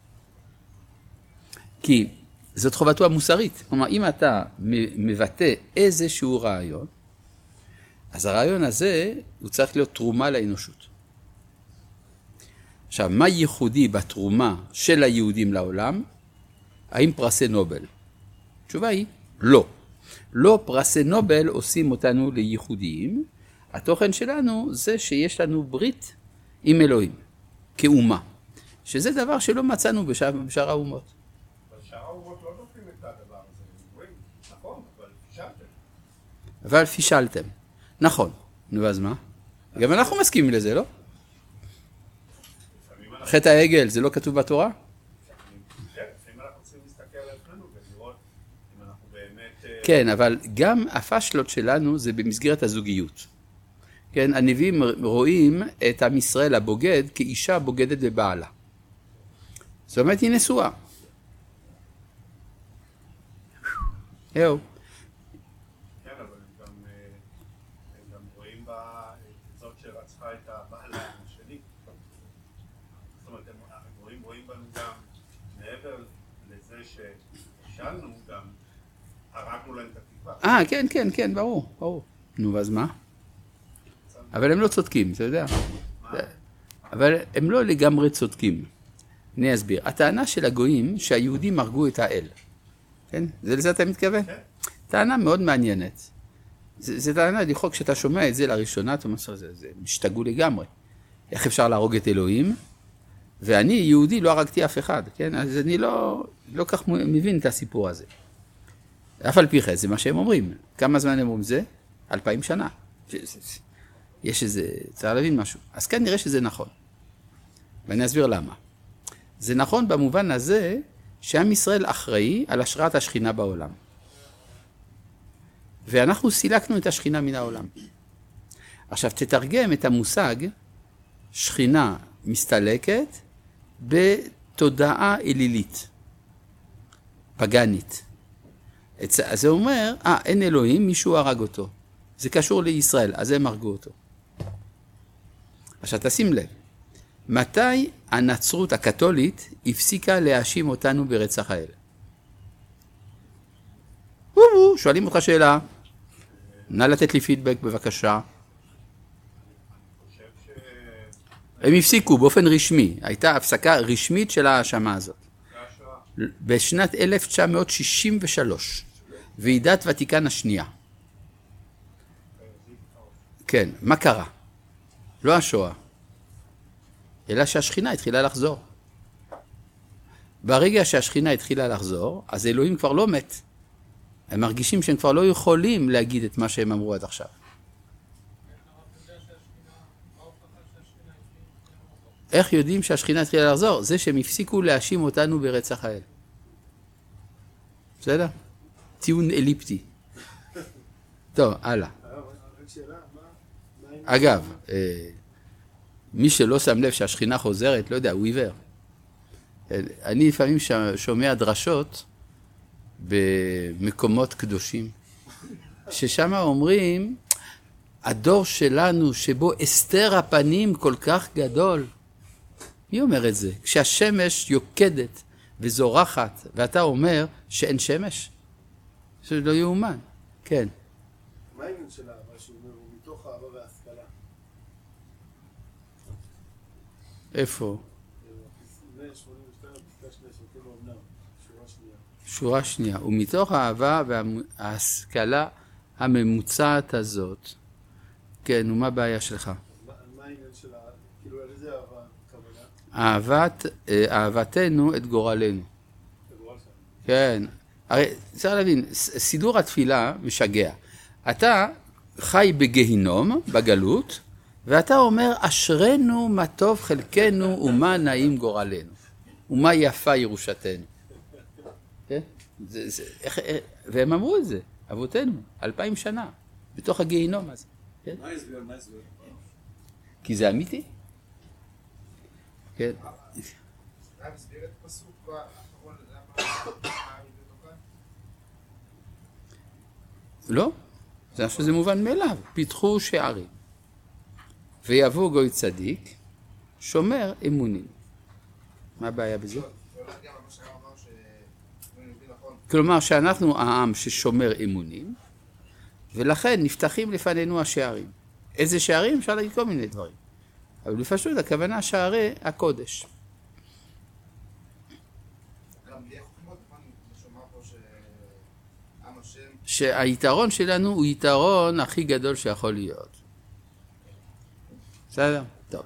כי זאת חובתו המוסרית. כלומר, אם אתה מבטא איזשהו רעיון, אז הרעיון הזה הוא צריך להיות תרומה לאנושות. עכשיו, מה ייחודי בתרומה של היהודים לעולם? האם פרסי נובל? התשובה היא לא. לא פרסי נובל עושים אותנו לייחודיים, התוכן שלנו זה שיש לנו ברית עם אלוהים, כאומה, שזה דבר שלא מצאנו בשאר, בשאר האומות. אבל שאר האומות לא נופלים את הדבר הזה, אומרים, נכון, אבל פישלתם. אבל פישלתם, נכון. נו, אז מה? גם אנחנו מסכימים לזה, לא? לפעמים אנחנו- חטא העגל, זה לא כתוב בתורה? כן, לפעמים אנחנו צריכים להסתכל על עצמנו ולראות אם אנחנו באמת... אה, כן, אבל גם הפשלות שלנו זה במסגרת הזוגיות. כן, הנביאים רואים את עם ישראל הבוגד כאישה בוגדת בבעלה. זאת אומרת, היא נשואה. יאו. כן, אבל הם גם, אה, הם גם רואים בה את זאת שרצחה את הבעל השני. זאת אומרת, הם רואים, רואים בנו גם, מעבר לזה ששאלנו, גם הרגנו להם את התקווה. אה, כן, כן, כן, ברור, ברור. נו, ואז מה? אבל הם לא צודקים, אתה יודע. אבל הם לא לגמרי צודקים. אני אסביר. הטענה של הגויים שהיהודים הרגו את האל. כן? זה לזה אתה מתכוון? כן. טענה מאוד מעניינת. זה, זה טענה, לכאורה, כשאתה שומע את זה לראשונה, אתה אומר, זה, זה משתגעו לגמרי. איך אפשר להרוג את אלוהים? ואני, יהודי, לא הרגתי אף אחד, כן? אז אני לא, לא כך מבין את הסיפור הזה. אף על פי כן, זה מה שהם אומרים. כמה זמן הם אומרים זה? אלפיים שנה. יש איזה, צריך להבין משהו. אז כאן נראה שזה נכון. ואני אסביר למה. זה נכון במובן הזה שעם ישראל אחראי על השראת השכינה בעולם. ואנחנו סילקנו את השכינה מן העולם. עכשיו תתרגם את המושג שכינה מסתלקת בתודעה אלילית, פגנית. אז זה אומר, אה, אין אלוהים, מישהו הרג אותו. זה קשור לישראל, אז הם הרגו אותו. עכשיו תשים לב, מתי הנצרות הקתולית הפסיקה להאשים אותנו ברצח האל? שואלים אותך שאלה, נא לתת לי פידבק בבקשה. חושב ש... הם הפסיקו באופן רשמי, הייתה הפסקה רשמית של ההאשמה הזאת. זה השואה. בשנת אלף תשע מאות שישים ושלוש, ועידת ותיקן השנייה. כן, מה קרה? לא השואה, אלא שהשכינה התחילה לחזור. ברגע שהשכינה התחילה לחזור, אז אלוהים כבר לא מת. הם מרגישים שהם כבר לא יכולים להגיד את מה שהם אמרו עד עכשיו. איך יודעים שהשכינה התחילה לחזור? זה שהם הפסיקו להאשים אותנו ברצח האל. בסדר? טיעון אליפטי. טוב, הלאה. רק שאלה, מה... מה עם- אגב, אה, מי שלא שם לב שהשכינה חוזרת, לא יודע, הוא עיוור. אה, אני לפעמים ש- שומע דרשות במקומות קדושים, ששם אומרים, הדור שלנו שבו הסתר הפנים כל כך גדול. מי אומר את זה? כשהשמש יוקדת וזורחת, ואתה אומר שאין שמש? שזה לא יאומן. כן. מה העניין של האהבה שהוא אומר, הוא מתוך האהבה וההשכלה? איפה? מאה שמונים ושתיים, פסקה שנייה, שותים האומנם, שורה שנייה. שורה שנייה. ומתוך האהבה וההשכלה הממוצעת הזאת, כן, ומה הבעיה שלך? מה- מה העניין של ה... כאילו, על איזה אהבה כוונה? אהבת, אה, אהבתנו את גורלנו. הגורל שלנו. כן. הרי צריך להבין, ס- סידור התפילה משגע. אתה חי בגיהינום, בגלות, ואתה אומר, אשרנו מה טוב חלקנו ומה נעים גורלנו. ומה יפה ירושתנו. כן? זה, זה, איך, איך, והם אמרו את זה, אבותינו, אלפיים שנה, בתוך הגיהינום הזה. כן? מה הסביר? מה הסביר? כי זה אמיתי. כן. רב הסביר את הפסוק האחרון, למה העמיד אותו כאן? לא, זה מה שזה מובן מאליו. פיתחו שערים. ויבוא גוי צדיק, שומר אמונים. מה הבעיה בזה? זה הולך גם על מה שהרב אמר ש... אם אני מבין נכון, כלומר שאנחנו העם ששומר אמונים, ולכן נפתחים לפנינו השערים. איזה שערים? אפשר להגיד כל מיני דברים. אבל בפשוט הכוונה שערי הקודש. גם בלי החוכמות, מה שומע פה שעם השם, שהיתרון שלנו הוא יתרון הכי גדול שיכול להיות. בסדר? טוב.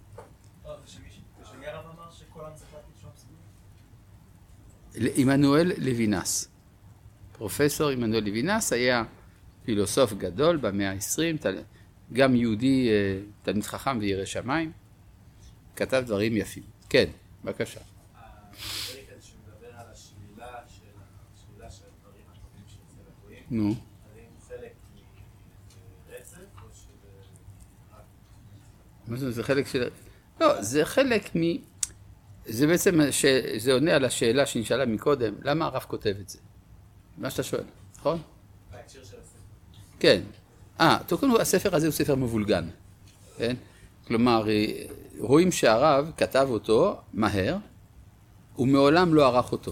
ושמי הרב אמר שכל עם צריך להגיד שם סגור? עמנואל לוינס. פרופסור עמנואל לוינס היה פילוסוף גדול במאה ה-עשרים, גם יהודי, תלמיד חכם וירא שמיים, כתב דברים יפים. כן, בבקשה. הפרק הזה שמדבר על השלילה של הדברים הטובים שאצל הגויים, נו. אז אם הוא חלק מרצף או שזה רק... מה זה, זה חלק של... לא, זה חלק מ... זה בעצם, ש... זה עונה על השאלה שנשאלה מקודם, למה הרב כותב את זה? מה שאתה שואל, נכון? בהקשר של הספר. כן. אה, תוקנו, הספר הזה הוא ספר מבולגן. כן? כלומר, רואים שהרב כתב אותו מהר, ומעולם לא ערך אותו.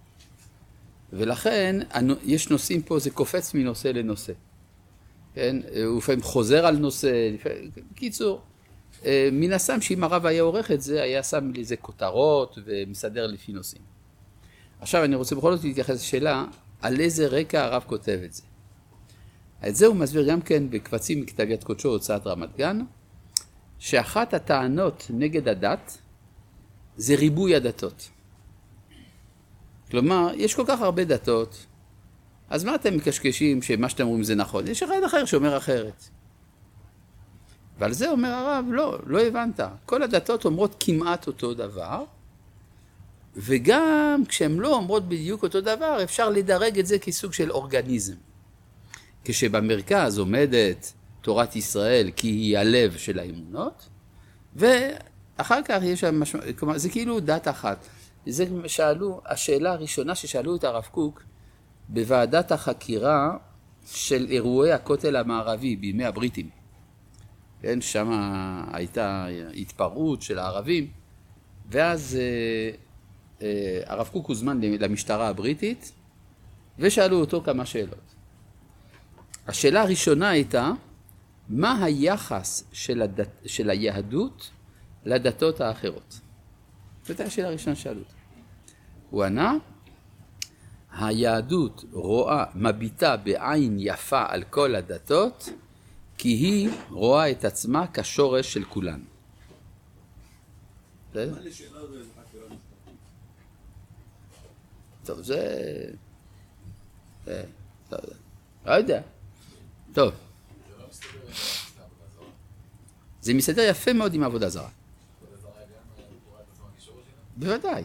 ולכן, יש נושאים פה, זה קופץ מנושא לנושא. כן? הוא לפעמים חוזר על נושא, לפעמים... קיצור, מן הסתם שאם הרב היה עורך את זה, היה שם לזה כותרות ומסדר לפי נושאים. עכשיו אני רוצה בכל זאת להתייחס לשאלה, על איזה רקע הרב כותב את זה. את זה הוא מסביר גם כן בקבצים מכתב יד קודשו הוצאת רמת גן, שאחת הטענות נגד הדת זה ריבוי הדתות. כלומר, יש כל כך הרבה דתות, אז מה אתם מקשקשים שמה שאתם אומרים זה נכון? יש אחד אחר שאומר אחרת. ועל זה אומר הרב, לא, לא הבנת. כל הדתות אומרות כמעט אותו דבר, וגם כשהן לא אומרות בדיוק אותו דבר, אפשר לדרג את זה כסוג של אורגניזם. כשבמרכז עומדת תורת ישראל כי היא הלב של האמונות, ואחר כך יש שם משמעות, כלומר, זה כאילו דת אחת. זה שאלו, השאלה הראשונה ששאלו את הרב קוק, בוועדת החקירה של אירועי הכותל המערבי בימי הבריטים. כן, שם הייתה התפרעות של הערבים, ואז אה, אה, הרב קוק הוזמן למשטרה הבריטית, ושאלו אותו כמה שאלות. השאלה הראשונה הייתה, מה היחס של, הדת, של היהדות לדתות האחרות? זאת השאלה הראשונה שאלו אותו. הוא ענה, היהדות רואה, מביטה בעין יפה על כל הדתות, כי היא רואה את עצמה כשורש של כולן. בסדר? מה לשאלה זה חקירה משפטית? טוב, זה... זה... טוב, לא יודע. טוב. זה מסתדר יפה מאוד עם עבודה זרה. בוודאי.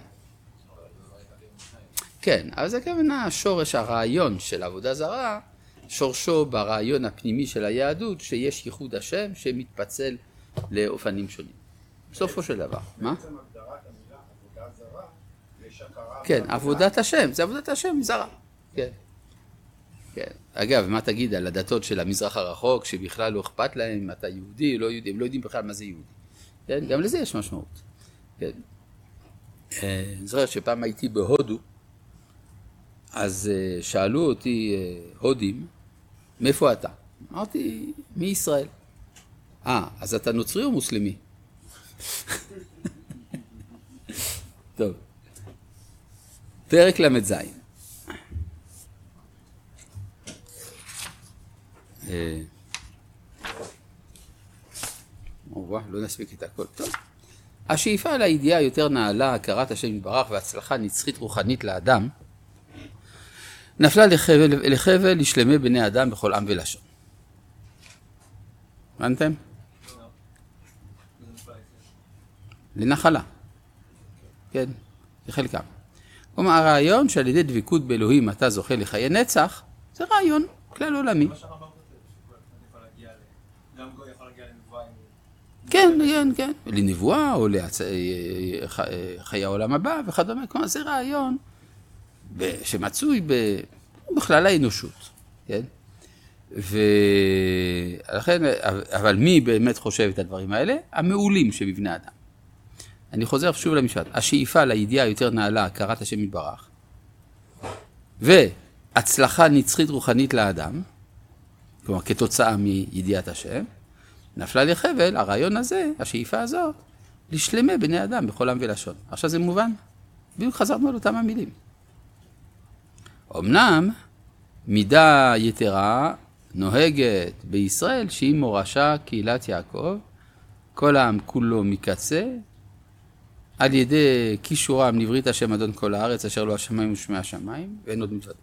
כן, אבל זה כמובן השורש הרעיון של עבודה זרה, שורשו ברעיון הפנימי של היהדות, שיש ייחוד השם שמתפצל לאופנים שונים. בסופו של דבר. מה? בעצם הגדרת המילה עבודה זרה, יש הכרה... כן, עבודת השם, זה עבודת השם זרה. כן. כן. אגב, מה תגיד על הדתות של המזרח הרחוק, שבכלל לא אכפת להם אם אתה יהודי או לא יהודי, הם לא יודעים בכלל מה זה יהודי. כן? גם לזה יש משמעות. כן. אני זוכר שפעם הייתי בהודו, אז שאלו אותי הודים, מאיפה אתה? אמרתי, מישראל. אה, אז אתה נוצרי או מוסלמי? טוב. פרק למד זין. וואו, לא נספיק את הכל. טוב. השאיפה לידיעה יותר נעלה, הכרת השם יתברך והצלחה נצחית רוחנית לאדם, נפלה לחבל, לחבל לשלמי בני אדם בכל עם ולשון. הבנתם? לנחלה. כן, לחלקם. כלומר, הרעיון שעל ידי דבקות באלוהים אתה זוכה לחיי נצח, זה רעיון כלל עולמי. מה שהרמב"ם כותב, יכול להגיע ל... גם גוי יכול להגיע לנבואה. כן, כן, כן. לנבואה או לחיי העולם הבא וכדומה. כלומר, זה רעיון שמצוי בכלל האנושות. כן? ולכן, אבל מי באמת חושב את הדברים האלה? המעולים שבבני אדם. אני חוזר שוב למשפט. השאיפה לידיעה יותר נעלה, הכרת השם יתברך, והצלחה נצחית רוחנית לאדם, כלומר כתוצאה מידיעת השם, נפלה לחבל, הרעיון הזה, השאיפה הזאת, לשלמי בני אדם בכל עם ולשון. עכשיו זה מובן? בדיוק חזרנו על אותם המילים. אמנם, מידה יתרה נוהגת בישראל, שהיא מורשה קהילת יעקב, כל העם כולו מקצה, על ידי כישורם לברית השם אדון כל הארץ, אשר לו השמיים ושמי השמיים, ואין עוד מלבדו.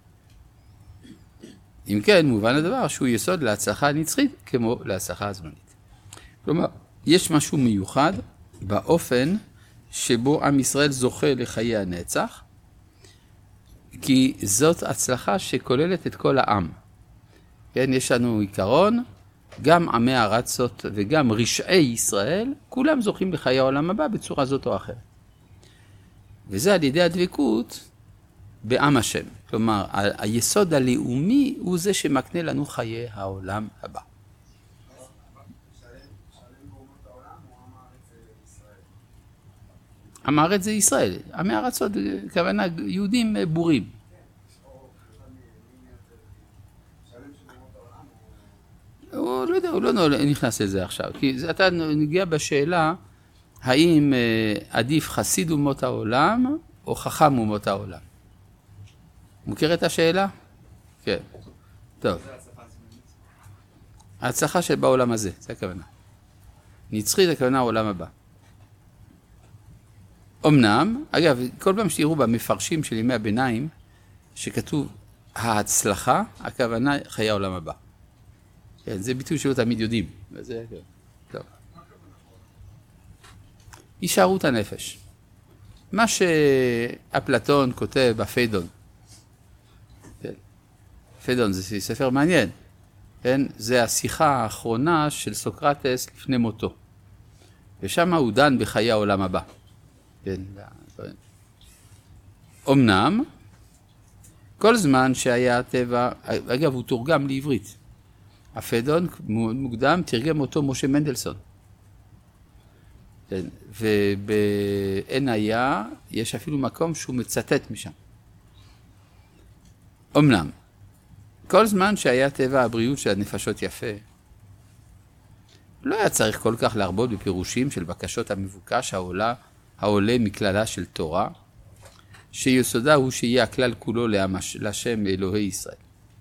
אם כן, מובן הדבר שהוא יסוד להצלחה הנצחית, כמו להצלחה הזמנית. כלומר, יש משהו מיוחד באופן שבו עם ישראל זוכה לחיי הנצח, כי זאת הצלחה שכוללת את כל העם. כן, יש לנו עיקרון, גם עמי הארצות וגם רשעי ישראל, כולם זוכים לחיי העולם הבא בצורה זאת או אחרת. וזה על ידי הדבקות בעם השם. כלומר, ה- היסוד הלאומי הוא זה שמקנה לנו חיי העולם הבא. עם הארץ זה ישראל. עמי הארצות, כוונה יהודים בורים. הוא לא יודע, הוא לא נכנס לזה עכשיו, כי אתה נגיע בשאלה האם עדיף חסיד אומות העולם או חכם אומות העולם. מוכר את השאלה? כן. טוב. ההצלחה של בעולם הזה, זה הכוונה. נצחית הכוונה העולם הבא. אמנם, אגב, כל פעם שתראו במפרשים של ימי הביניים, שכתוב ההצלחה, הכוונה חיי העולם הבא. כן, זה ביטוי שלא תמיד יודעים. וזה, כן. טוב. הישארות הנפש. מה שאפלטון כותב בפיידון. כן. פיידון זה ספר מעניין. כן? זה השיחה האחרונה של סוקרטס לפני מותו. ושם הוא דן בחיי העולם הבא. כן. אמנם, כל זמן שהיה הטבע, אגב, הוא תורגם לעברית. הפיידון מוקדם תרגם אותו משה מנדלסון. כן. ובעין היה יש אפילו מקום שהוא מצטט משם. אמנם, כל זמן שהיה טבע הבריאות של הנפשות יפה, לא היה צריך כל כך להרבות בפירושים של בקשות המבוקש העולה, העולה מכללה של תורה, שיסודה הוא שיהיה הכלל כולו להשם אלוהי ישראל.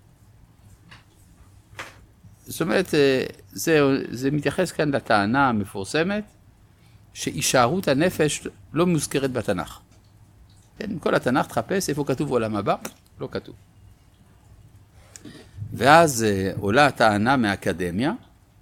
זאת אומרת, זה, זה מתייחס כאן לטענה המפורסמת, שהישארות הנפש לא מוזכרת בתנ"ך. כן, כל התנ"ך תחפש איפה כתוב עולם הבא, לא כתוב. ואז עולה הטענה מהאקדמיה,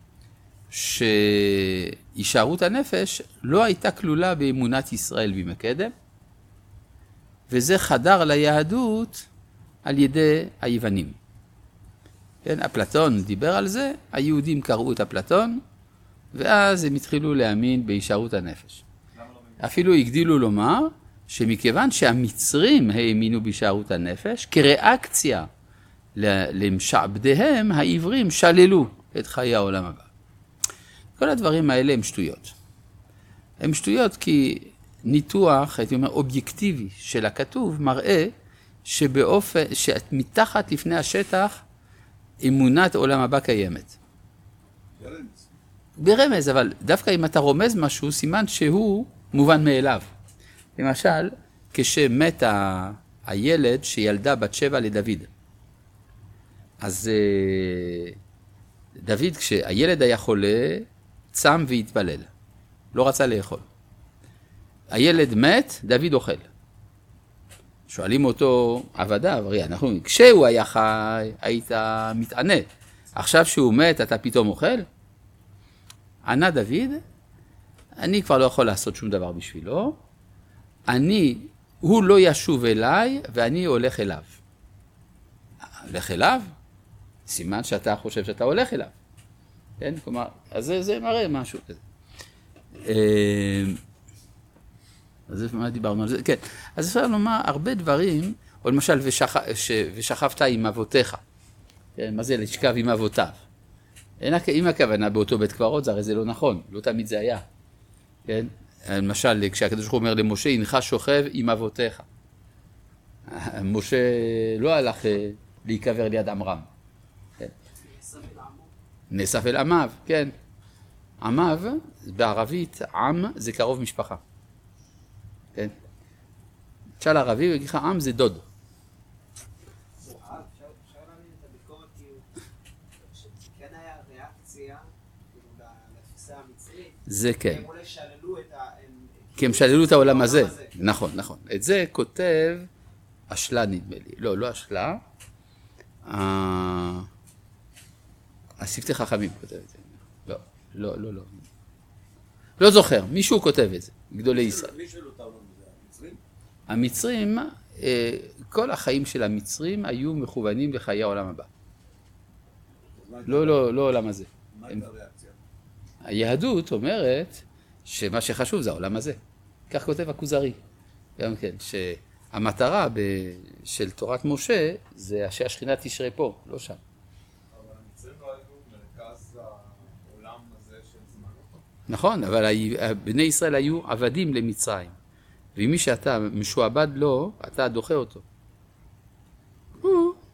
שהישארות הנפש לא הייתה כלולה באמונת ישראל במקדם, וזה חדר ליהדות על ידי היוונים. כן, אפלטון דיבר על זה, היהודים קראו את אפלטון, ואז הם התחילו להאמין בהישארות הנפש. אפילו הגדילו לומר שמכיוון שהמצרים האמינו בהישארות הנפש, כריאקציה למשעבדיהם, העברים שללו את חיי העולם הבא. כל הדברים האלה הם שטויות. הם שטויות כי ניתוח, הייתי אומר, אובייקטיבי של הכתוב, מראה שבאופן, שמתחת לפני השטח, אמונת עולם הבא קיימת. ברמז. ברמז, אבל דווקא אם אתה רומז משהו, סימן שהוא מובן מאליו. למשל, כשמת ה... הילד שילדה בת שבע לדוד. אז דוד, כשהילד היה חולה, צם והתפלל. לא רצה לאכול. הילד מת, דוד אוכל. שואלים אותו, עבדיו, הרי אנחנו, כשהוא היה חי, היית מתענה. עכשיו שהוא מת, אתה פתאום אוכל? ענה דוד, אני כבר לא יכול לעשות שום דבר בשבילו. אני, הוא לא ישוב אליי, ואני הולך אליו. הולך אליו? סימן שאתה חושב שאתה הולך אליו. כן? כלומר, אז זה, זה מראה משהו כזה. אז מה דיברנו על זה? כן. אז אפשר לומר הרבה דברים, או למשל, ושכ... ש... ושכבת עם אבותיך. כן? מה זה לשכב עם אבותיו? אם הכוונה באותו בית קברות, זה הרי זה לא נכון, לא תמיד זה היה. כן? למשל, כשהקדוש ברוך הוא אומר למשה, הנך שוכב עם אבותיך. משה לא הלך להיקבר ליד עמרם. כן? נאסף אל עמיו, כן. עמיו, בערבית, עם זה קרוב משפחה. כן. תשאל ערבי, הוא יגיד לך, עם זה דוד. אפשר להבין את הביקורת, כן היה ריאקציה לתפיסה המצרית, זה כן. הם אולי שללו את ה... כי הם שללו את העולם הזה. נכון, נכון. את זה כותב אשלה נדמה לי. לא, לא אשלה. השפתי חכמים כותב את זה. לא, לא, לא, לא. לא זוכר, מישהו כותב את זה, גדולי ישראל. מי שלו את העולם הזה? המצרים? המצרים, כל החיים של המצרים היו מכוונים לחיי העולם הבא. לא, לא, לא העולם הזה. מה הייתה הריאקציה? היהדות אומרת שמה שחשוב זה העולם הזה. כך כותב הכוזרי. גם כן, שהמטרה של תורת משה זה שהשכינה תשרה פה, לא שם. אבל המצרים לא היו מרכז העולם הזה של זמן. נכון, אבל בני ישראל היו עבדים למצרים. ומי שאתה משועבד לו, אתה דוחה אותו. לא,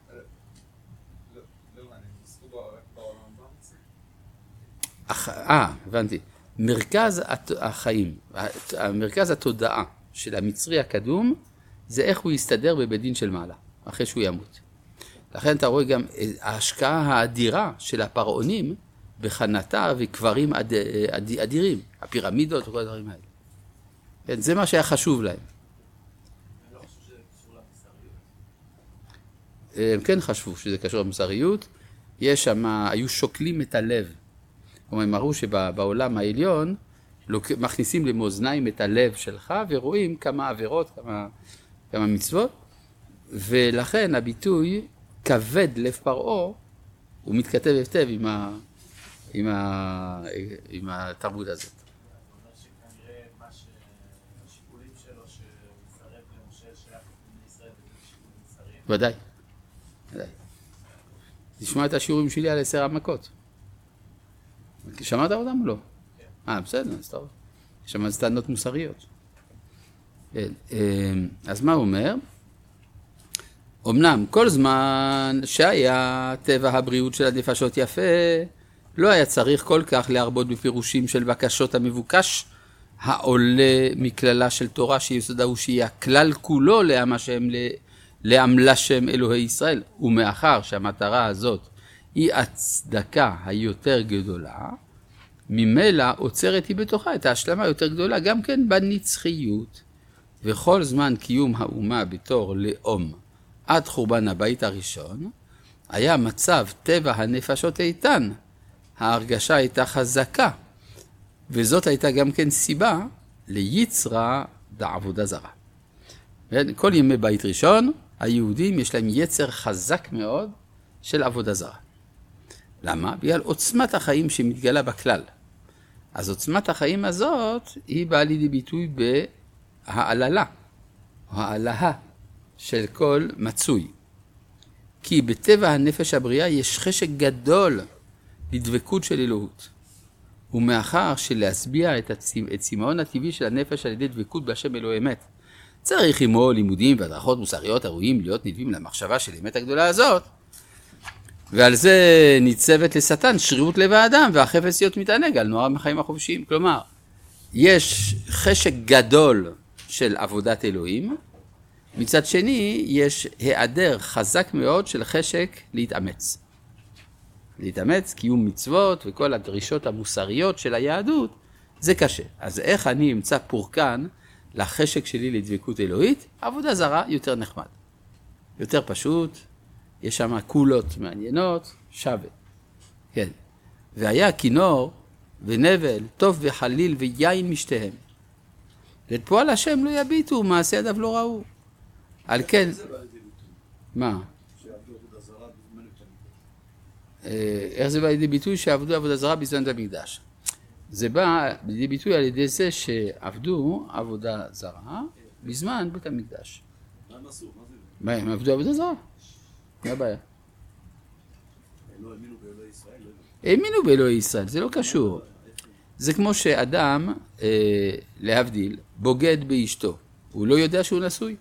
לא, אני מסכו בעולם במצרים. אה, הבנתי. מרכז החיים, מרכז התודעה של המצרי הקדום, זה איך הוא יסתדר בבית דין של מעלה, אחרי שהוא ימות. לכן אתה רואה גם ההשקעה האדירה של הפרעונים בחנתה וקברים אד, אד, אדירים, הפירמידות וכל הדברים האלה. כן, זה מה שהיה חשוב להם. אני לא חושב שזה קשור למוסריות. הם כן חשבו שזה קשור למוסריות. יש שם, היו שוקלים את הלב. כלומר, הם אמרו שבעולם העליון מכניסים למאזניים את הלב שלך ורואים כמה עבירות, כמה, כמה מצוות. ולכן הביטוי כבד לב פרעה הוא מתכתב היטב עם, ה, עם, ה, עם התרבות הזאת. זאת אומרת שכנראה מה שהשיקולים שלו שמסרב למשה שייך לבני ישראל וזה שיקולים מוסריים. ודאי. ודאי. תשמע את השיעורים שלי על עשר המכות. שמעת אותם או לא? כן. אה, בסדר, אז טוב. שמעת טענות מוסריות. אז מה הוא אומר? אמנם כל זמן שהיה טבע הבריאות של הנפשות יפה, לא היה צריך כל כך להרבות בפירושים של בקשות המבוקש, העולה מכללה של תורה שיסודה הוא שיהיה הכלל כולו לעם השם, לעם לשם אלוהי ישראל. ומאחר שהמטרה הזאת היא הצדקה היותר גדולה, ממילא עוצרת היא בתוכה את ההשלמה היותר גדולה, גם כן בנצחיות. וכל זמן קיום האומה בתור לאום, עד חורבן הבית הראשון, היה מצב טבע הנפשות איתן. ההרגשה הייתה חזקה, וזאת הייתה גם כן סיבה ליצרה דעבודה זרה. כל ימי בית ראשון, היהודים יש להם יצר חזק מאוד של עבודה זרה. למה? בגלל עוצמת החיים שמתגלה בכלל. אז עוצמת החיים הזאת היא באה לידי ביטוי בהעללה, או העלהה של כל מצוי. כי בטבע הנפש הבריאה יש חשק גדול לדבקות של אלוהות. ומאחר שלהשביע את הצמאון הטבעי של הנפש על ידי דבקות בהשם אלוהי אמת, צריך עמו לימודים והדרכות מוסריות הראויים להיות נלווים למחשבה של אמת הגדולה הזאת, ועל זה ניצבת לשטן שרירות לב האדם והחפץ להיות מתענג על נוער מחיים החופשיים. כלומר, יש חשק גדול של עבודת אלוהים, מצד שני יש היעדר חזק מאוד של חשק להתאמץ. להתאמץ, קיום מצוות וכל הדרישות המוסריות של היהדות, זה קשה. אז איך אני אמצא פורקן לחשק שלי לדבקות אלוהית? עבודה זרה יותר נחמד. יותר פשוט, יש שם קולות מעניינות, שווה. כן. והיה כינור ונבל, טוב וחליל ויין משתיהם. ואת פועל השם לא יביטו, מעשה ידיו לא ראו. על כן... מה? שעבדו עבודה זרה בזמן את המקדש. איך זה בא לידי ביטוי שעבדו עבודה זרה בזמן את המקדש? זה בא לידי ביטוי על ידי זה שעבדו עבודה זרה בזמן בית המקדש. מה הם עשו? מה זה? מה, הם עבדו עבודה זרה? מה הבעיה? הם לא האמינו באלוהי ישראל? האמינו באלוהי ישראל, זה לא קשור. זה כמו שאדם, אה, להבדיל, בוגד באשתו. הוא לא יודע שהוא נשוי.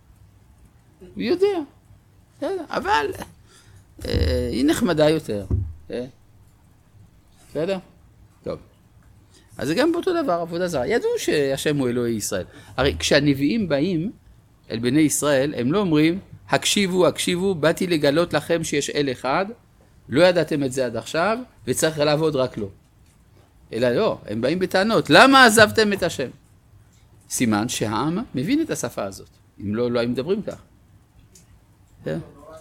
הוא יודע. אבל אה, היא נחמדה יותר. אה? בסדר? טוב. אז זה גם באותו דבר, עבודה זרה. ידעו שהשם הוא אלוהי ישראל. הרי כשהנביאים באים אל בני ישראל, הם לא אומרים, הקשיבו, הקשיבו, באתי לגלות לכם שיש אל אחד, לא ידעתם את זה עד עכשיו, וצריך לעבוד רק לו. אלא לא, הם באים בטענות. למה עזבתם את השם? סימן שהעם מבין את השפה הזאת. אם לא, לא היו מדברים כך. כן?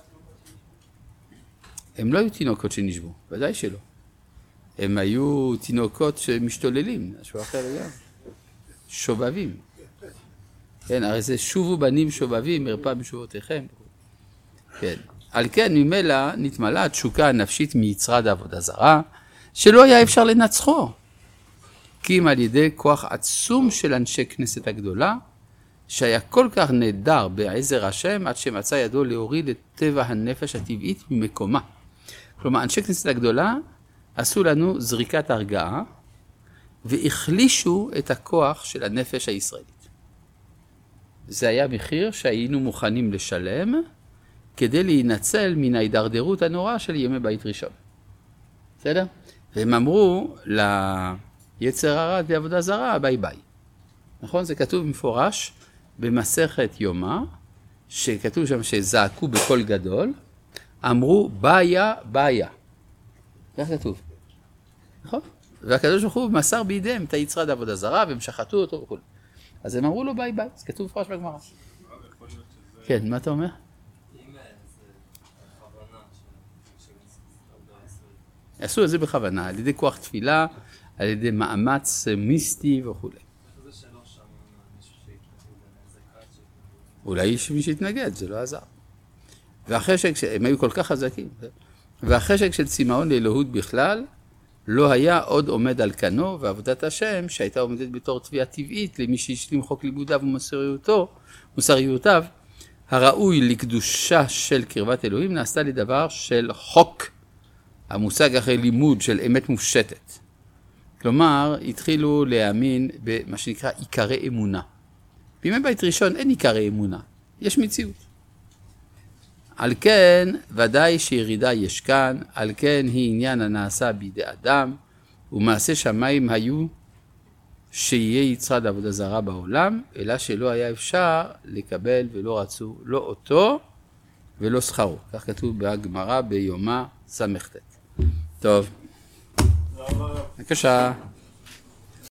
הם לא היו תינוקות שנשבו, ודאי שלא. הם היו תינוקות שמשתוללים, משהו אחר גם. שובבים. כן, הרי זה שובו בנים שובבים, מרפא משובותיכם. כן. על כן, ממילא נתמלאה התשוקה הנפשית מיצרד העבודה זרה, שלא היה אפשר לנצחו. כי אם על ידי כוח עצום של אנשי כנסת הגדולה, שהיה כל כך נהדר בעזר השם, עד שמצא ידו להוריד את טבע הנפש הטבעית ממקומה. כלומר, אנשי כנסת הגדולה עשו לנו זריקת הרגעה, והחלישו את הכוח של הנפש הישראלית. זה היה מחיר שהיינו מוכנים לשלם, כדי להינצל מן ההידרדרות הנוראה של ימי בית ראשון. בסדר? והם אמרו ליצר הרע ועבודה זרה, ביי ביי. נכון? זה כתוב מפורש במסכת יומא, שכתוב שם שזעקו בקול גדול, אמרו בעיה בעיה. כך כתוב. נכון? והקדוש ברוך הוא מסר בידיהם את היצרד עבודה זרה, והם שחטו אותו וכו'. אז הם אמרו לו ביי ביי, זה כתוב מפורש בגמרא. כן, מה אתה אומר? עשו את זה בכוונה, על ידי כוח תפילה, על ידי מאמץ מיסטי וכו'. אולי יש מי שהתנגד, זה לא עזר. והחשק, הם היו כל כך חזקים, והחשק של צמאון לאלוהות בכלל, לא היה עוד עומד על כנו, ועבודת השם, שהייתה עומדת בתור תביעה טבעית, למי שהשלים חוק לימודיו ומוסריותו, מוסריותיו, הראוי לקדושה של קרבת אלוהים, נעשתה לדבר של חוק, המושג אחרי לימוד של אמת מופשטת. כלומר, התחילו להאמין במה שנקרא עיקרי אמונה. בימי בית ראשון אין עיקרי אמונה, יש מציאות. על כן, ודאי שירידה יש כאן, על כן היא עניין הנעשה בידי אדם, ומעשה שמיים היו שיהיה יצרד עבודה זרה בעולם, אלא שלא היה אפשר לקבל ולא רצו לא אותו ולא שכרו. כך כתוב בגמרא ביומא סמכת. טוב, בבקשה.